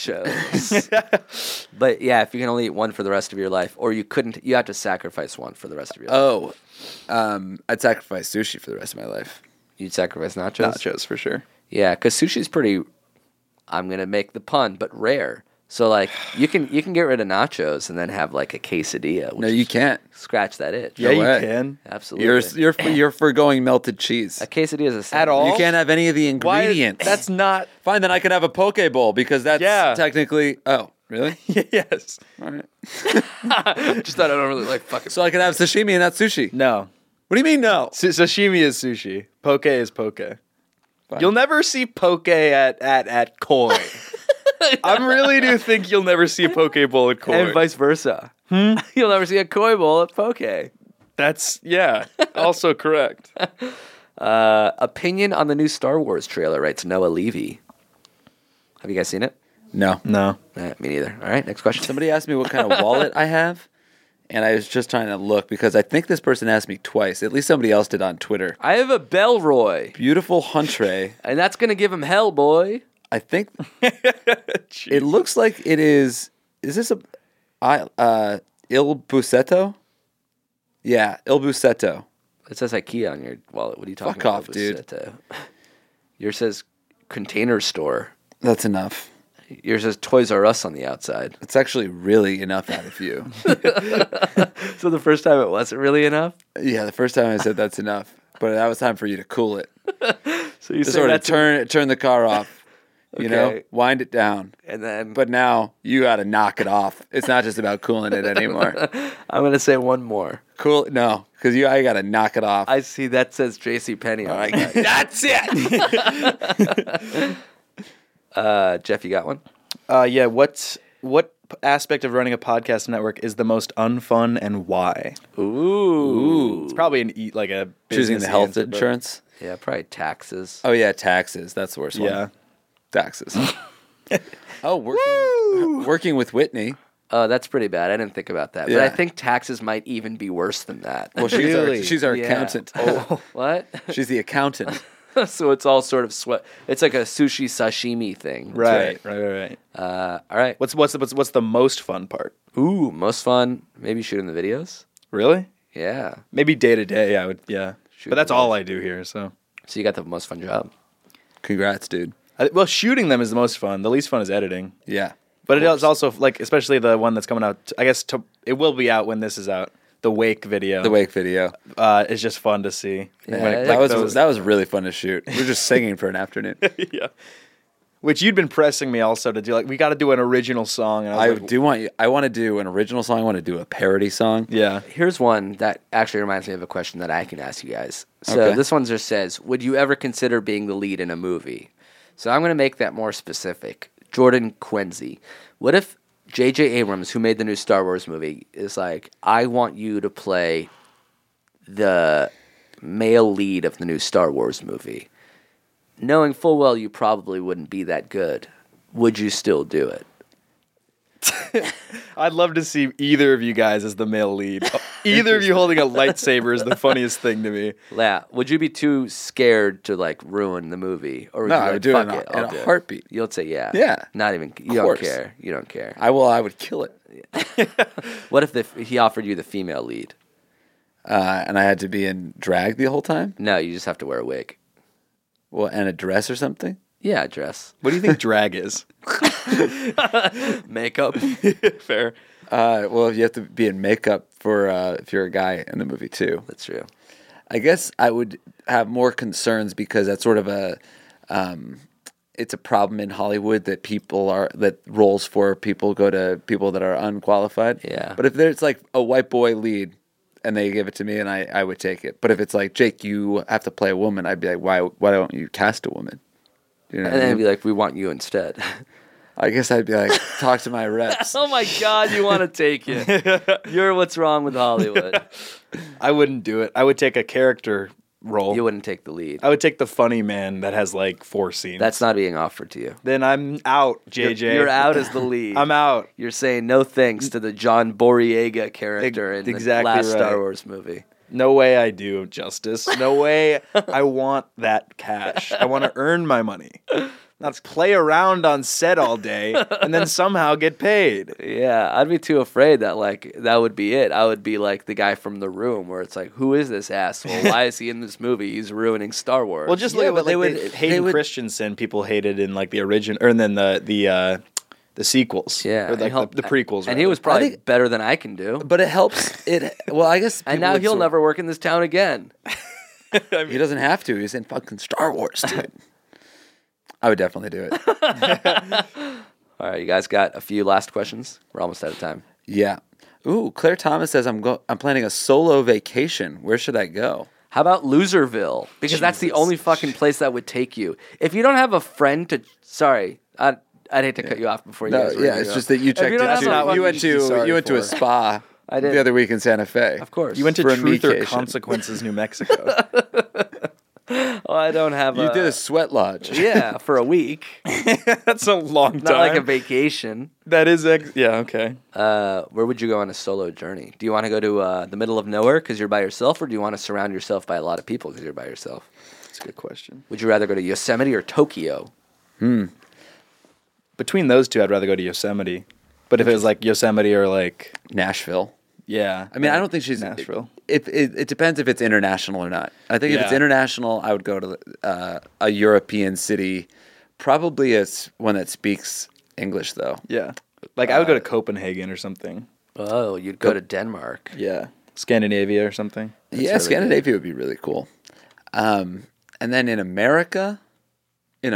Nachos. But yeah, if you can only eat one for the rest of your life, or you have to sacrifice one for the rest of your life. I'd sacrifice sushi for the rest of my life. You'd sacrifice nachos? Nachos for sure. Yeah, because sushi's pretty, I'm going to make the pun, but rare. So like you can get rid of nachos and then have like a quesadilla. No, you can't. Scratch that itch. Yeah, No you way. can. Absolutely. You're foregoing melted cheese. A quesadilla is a At all? You can't have any of the ingredients. That's not. Fine, then I can have a poke bowl because that's technically. Oh, really? Yes. All right. Just that I don't really like fucking. So I can have sashimi and not sushi. No. What do you mean no? Sashimi is sushi. Poke is poke. You'll never see poke at Koi. I really do think you'll never see a poke bowl at Koi. And vice versa. You'll never see a koi bowl at poke. That's, also correct. Opinion on the new Star Wars trailer, writes Noah Levy. Have you guys seen it? No. No. Me neither. All right, next question. Somebody asked me what kind of wallet I have, and I was just trying to look because I think this person asked me twice. At least somebody else did on Twitter. I have a Belroy. Beautiful Huntre. And that's going to give him hell, boy. I think it looks like it is. Is this Il Bussetto? Yeah, Il Bussetto. It says IKEA on your wallet. What are you talking Fuck about? off, dude. Yours says Container Store. That's enough. Yours says Toys R Us on the outside. It's actually really enough out of you. So the first time it wasn't really enough? Yeah, the first time I said that's enough, but that was time for you to cool it. So you Just say sort of that's turn the car off. You know, Okay. wind it down. and then But now you got to knock it off. It's not just about cooling it anymore. I'm going to say one more. Cool, no, because I got to knock it off. I see that says JCPenney on it. That's it. Jeff, you got one? Yeah. What aspect of running a podcast network is the most unfun and why? Ooh. It's probably like a Choosing the business health answer, but- insurance. Yeah, probably taxes. Oh yeah, taxes. That's the worst one. Yeah. Taxes. Working with Whitney. Oh, that's pretty bad. I didn't think about that. But Yeah. I think taxes might even be worse than that. Well, she's our Yeah. accountant. What? She's the accountant. So it's all sort of It's like a sushi sashimi thing. Right. All right. What's the most fun part? Ooh, most fun. Maybe shooting the videos. Really? Yeah. Maybe day to day. I would. Yeah. Shoot But that's videos. all I do here. So. So you got the most fun job. Congrats, dude. Well, shooting them is the most fun. The least fun is editing. Yeah. But it is also like, especially the one that's coming out. I guess it will be out when this is out. The Wake video. The Wake video. Is just fun to see. Yeah, That was really fun to shoot. We were just singing for an afternoon. Yeah. Which you'd been pressing me also to do. Like, we got to do an original song. And I was like, want to do an original song. I want to do a parody song. Yeah. Here's one that actually reminds me of a question that I can ask you guys. So Okay. this one just says, would you ever consider being the lead in a movie? So I'm going to make that more specific. Jordan Quincy. What if J.J. Abrams, who made the new Star Wars movie, is like, I want you to play the male lead of the new Star Wars movie, knowing full well you probably wouldn't be that good, would you still do it? I'd love to see either of you guys as the male lead. Either of you holding a lightsaber is the funniest thing to me. Yeah. Would you be too scared to like ruin the movie, or would No, you I like, would do it fuck in a- it, in I'll a do it? heartbeat. You'll say yeah. Yeah. Not even. You Of don't course. care. You don't care. I would kill it. What if he offered you the female lead? And I had to be in drag the whole time? No, you just have to wear a wig. Well, and a dress or something? Yeah, dress. What do you think drag is? Makeup. Fair. Well, you have to be in makeup for if you're a guy in the movie too. That's true. I guess I would have more concerns because that's sort of it's a problem in Hollywood that roles for people go to people that are unqualified. Yeah. But if there's like a white boy lead and they give it to me and I would take it. But if it's like, Jake, you have to play a woman, I'd be like, why don't you cast a woman? You know And what I then mean? it'd be like, we want you instead. I guess I'd be like, talk to my reps. Oh my God, you want to take it. You're what's wrong with Hollywood. I wouldn't do it. I would take a character role. You wouldn't take the lead. I would take the funny man that has like 4 scenes. That's not being offered to you. Then I'm out, JJ. You're out as the lead. I'm out. You're saying no thanks to the John Boyega character in the Exactly last right. Star Wars movie. No way I do justice. No way I want that cash. I want to earn my money. Not play around on set all day and then somehow get paid. Yeah, I'd be too afraid that like that would be it. I would be like the guy from The Room, where it's like, who is this asshole? Why is he in this movie? He's ruining Star Wars. Well, just Yeah, look but at they Hayden would- Christensen. People hated in like the original, or then the sequels. yeah, or like the prequels. and he rather. was probably think- better than I can do. But it helps. Well, I guess. And people now would he'll sort- never work in this town again. He doesn't have to. He's in fucking Star Wars, dude. I would definitely do it. All right, you guys got a few last questions? We're almost out of time. Yeah. Ooh, Claire Thomas says I'm planning a solo vacation. Where should I go? How about Loserville? Because that's the only fucking place that would take you. If you don't have a friend to, sorry, I'd hate to cut you off before you No, guys. were yeah, gonna it's go. just that you If checked you don't have a into fucking- you went to a sorry spa I did. the other week in Santa Fe. Of course. You went to for a Truth or vacation. Consequences, New Mexico. Oh, I don't have. You did a sweat lodge. Yeah, for a week. That's a long time. Not like a vacation. That is, yeah, okay. Where would you go on a solo journey? Do you want to go to the middle of nowhere because you're by yourself, or do you want to surround yourself by a lot of people because you're by yourself? That's a good question. Would you rather go to Yosemite or Tokyo? Between those two, I'd rather go to Yosemite. But if it was like Yosemite or like, Nashville. yeah. I mean, I don't think she's Nashville. It depends if it's international or not. I think if it's Yeah. international, I would go to a European city, probably one that speaks English though. Yeah. Like I would go to Copenhagen or something. Oh, you'd go to Denmark. Yeah. Scandinavia or something. Yeah, really Scandinavia would be really cool. And then in America, If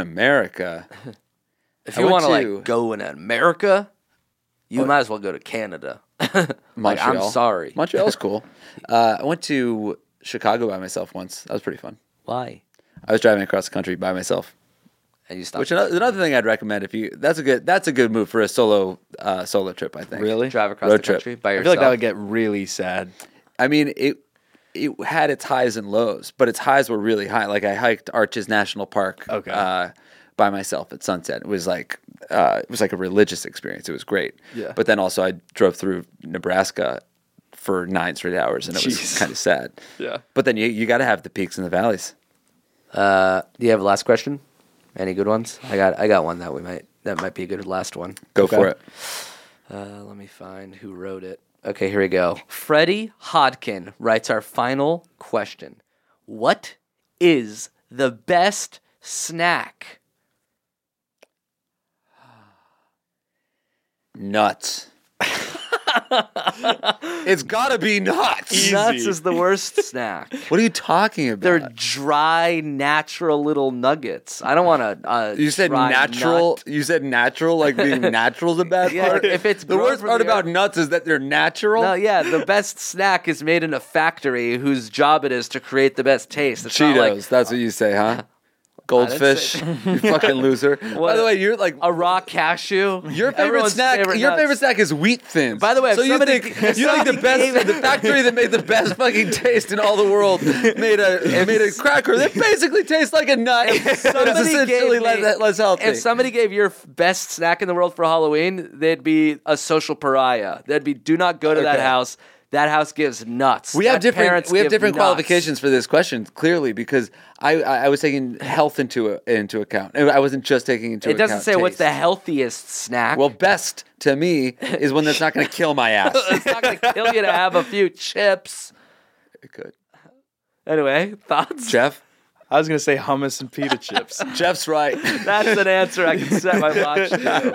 I you went want to to- like go in America, you might as well go to Canada. Like, Montreal. I'm sorry. Montreal's cool. I went to Chicago by myself once. That was pretty fun. Why? I was driving across the country by myself. And you stopped. Which another thing I'd recommend if you that's a good move for a solo trip, I think. Really? drive across road the trip. country by I yourself. feel like that would get really sad. I mean, it had its highs and lows, but its highs were really high. Like I hiked Arches National Park by myself at sunset. It was like a religious experience. It was great. Yeah. But then also I drove through Nebraska for 9 straight hours, and it was Jeez. kind of sad. Yeah. But then you got to have the peaks and the valleys. Do you have a last question? Any good ones? I got one that might be a good last one. Go for it. Let me find who wrote it. Okay, here we go. Freddie Hodkin writes our final question. What is the best snack? Nuts. It's got to be nuts. Nuts is the worst snack. What are you talking about? They're dry, natural little nuggets. I don't want to. You said natural. You said natural, like being natural is a bad Yeah, part. if it's the grown worst from part the about earth- nuts is that they're natural. No, yeah, the best snack is made in a factory whose job it is to create the best taste. It's not Cheetos. like, That's what you say, huh? Goldfish. You fucking loser. By the way, you're like a raw cashew. Your favorite Everyone's snack. favorite Your nuts. favorite snack is wheat thins. By the way, if so you somebody- think if you think the somebody best, gave- the factory that made the best fucking taste in all the world made a cracker that basically tastes like a nut. But it's essentially less healthy. If somebody gave your best snack in the world for Halloween, they'd be a social pariah. They'd be, do not go to that Okay. house. That house gives nuts. We have That different parents give nuts. qualifications for this question, clearly, because I was taking health into account. I wasn't just taking into It account doesn't say what's the taste. healthiest snack. Well, best to me is one that's not going to kill my ass. It's not going to kill you to have a few chips. It could. Anyway, thoughts? Jeff? I was gonna say hummus and pita chips. Jeff's right. That's an answer I can set my watch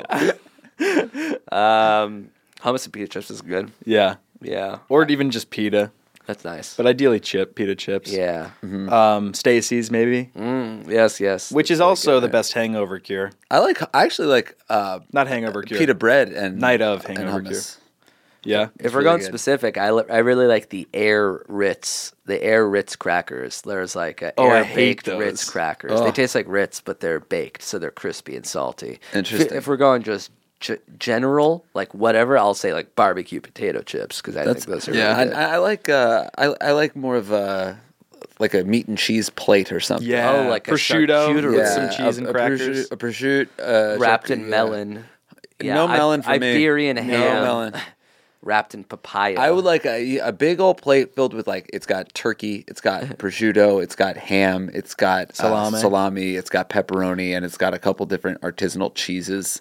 to. Hummus and pita chips is good. Yeah, Yeah, or even just pita, that's nice. but ideally pita chips. Yeah. Stacy's maybe, Yes. which is also the best hangover cure. I actually like Not hangover cure. pita bread and Night of and hangover hummus. Yeah. If we're really going good. specific, I really like the Air Ritz. The Air Ritz crackers. There's like I Air hate baked those. Ritz crackers. They taste like Ritz, but they're baked, so they're crispy and salty. Interesting. If we're going just general, like whatever, I'll say like barbecue potato chips because I think those are really good. I like I like more of a like a meat and cheese plate or something. Yeah. Oh, like a prosciutto charcuterie. with some cheese and crackers. A prosciutto Wrapped charcuterie, in melon. Yeah, No melon for me. Iberian No ham. melon. Wrapped in papaya. I would like a big old plate filled with like it's got turkey, it's got prosciutto, it's got ham, it's got salami, it's got pepperoni, and it's got a couple different artisanal cheeses.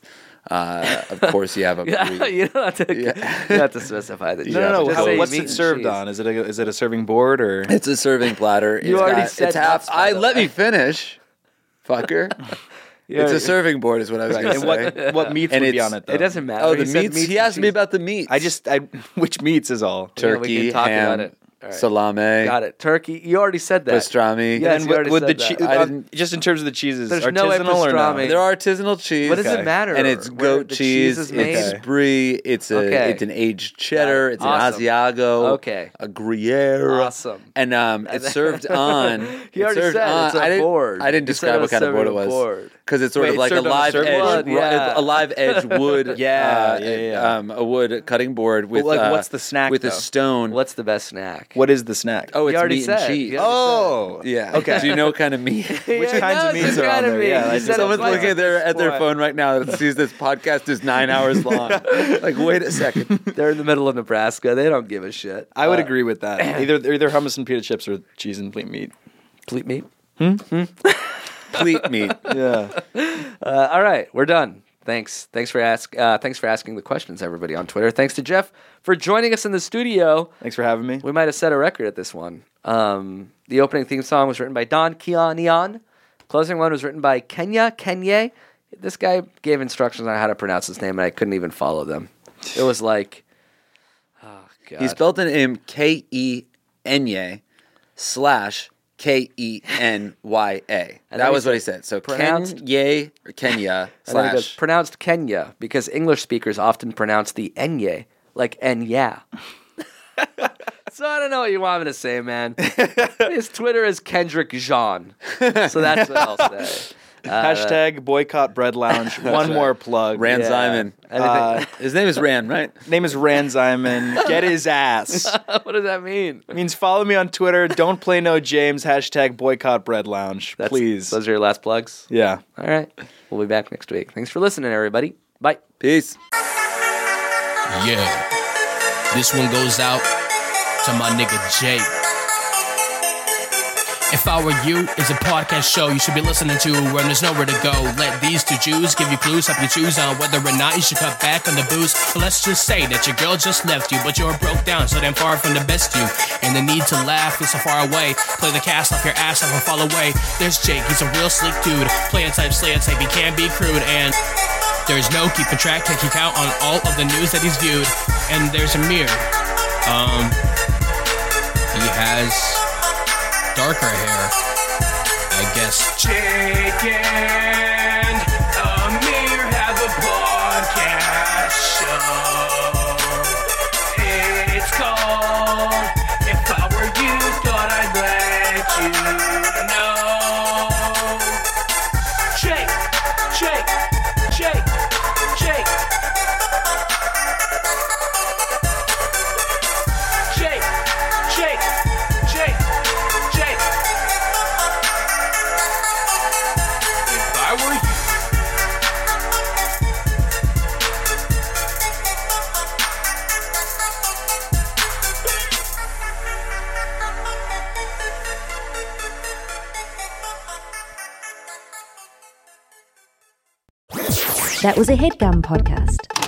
Of course, you have a Yeah, you don't have to. You don't have to specify the. No. Just say What's meat it and served cheese. on? Is it a serving board or? It's a serving platter. You already said it's half. nuts, by the Let way. me finish, fucker. It's a serving board, is what I was going to And say. what meats And would be it's- on it though? It doesn't matter. Oh, He the said meats. meat He and asked me cheese. about the meats. Which meats is all? Yeah, we turkey, can talk ham, about it. All right. salami, Got it. Turkey. You already said that. pastrami. Yeah. Yes, And you already would said the that. cheese? I didn't- Just in terms of the cheeses, There's no artisanal or no? pastrami. There are artisanal cheese. What does it matter And it's where goat the cheese is made? It's brie. It's Okay. it's an aged cheddar. It's Awesome. an Asiago. Okay. A Gruyere. Awesome. And it's served on. He already said it's a board. I didn't He said describe it what was kind of board it served on a was. board. Because it's sort Wait, of like a served on a live edge, surfboard? Yeah. a live edge wood. Yeah. A wood cutting board with. like, what's the snack, with though? a stone? What's the best snack? What is the snack? Oh, it's You already meat said. and cheese. You already Oh, Yeah. Okay. Do you know what kind of meat? Which kinds of meats are on there? Yeah, I just- Someone's looking at their phone right now that sees this podcast is 9 hours long. Like, wait a second. They're in the middle of Nebraska. They don't give a shit. I would agree with that. Either hummus and pita chips or cheese and pleat meat. Pleat meat. Pleat meat. Yeah. All right, we're done. Thanks for asking the questions, everybody on Twitter. Thanks to Jeff for joining us in the studio. Thanks for having me. We might have set a record at this one. The opening theme song was written by Don Kianian. Closing one was written by Kenye. This guy gave instructions on how to pronounce his name, and I couldn't even follow them. It was like, oh god. He spelled the name Kenye / Kenya. That was what he said. So pronounced- Kenye or Kenya And then he goes, / pronounced Kenya because English speakers often pronounce the Enye like Enya. So I don't know what you want me to say, man. His Twitter is Kendrick Jean. So that's what I'll say. Hashtag boycott bread lounge. One more plug. Rand Yeah. Simon. His name is Rand, right? Name is Rand Simon. Get his ass. What does that mean? It means follow me on Twitter. Don't play no James. Hashtag boycott bread lounge. Please. Those are your last plugs? Yeah. All right. We'll be back next week. Thanks for listening, everybody. Bye. Peace. Yeah. This one goes out to my nigga Jake. If I Were You is a podcast show you should be listening to when there's nowhere to go. Let these two Jews give you clues, help you choose on whether or not you should cut back on the booze. But let's just say that your girl just left you, but you're broke down, so damn far from the best you. And the need to laugh is so far away. Play the cast off your ass off and fall away. There's Jake, he's a real slick dude. Player type, slayer type, he can be crude. And there's no keeping track, can't keep count on all of the news that he's viewed. And there's Amir. He has darker hair, I guess. Jake and Amir have a podcast show. It's called If I Were You, Thought I'd Let You Know. That was a HeadGum podcast.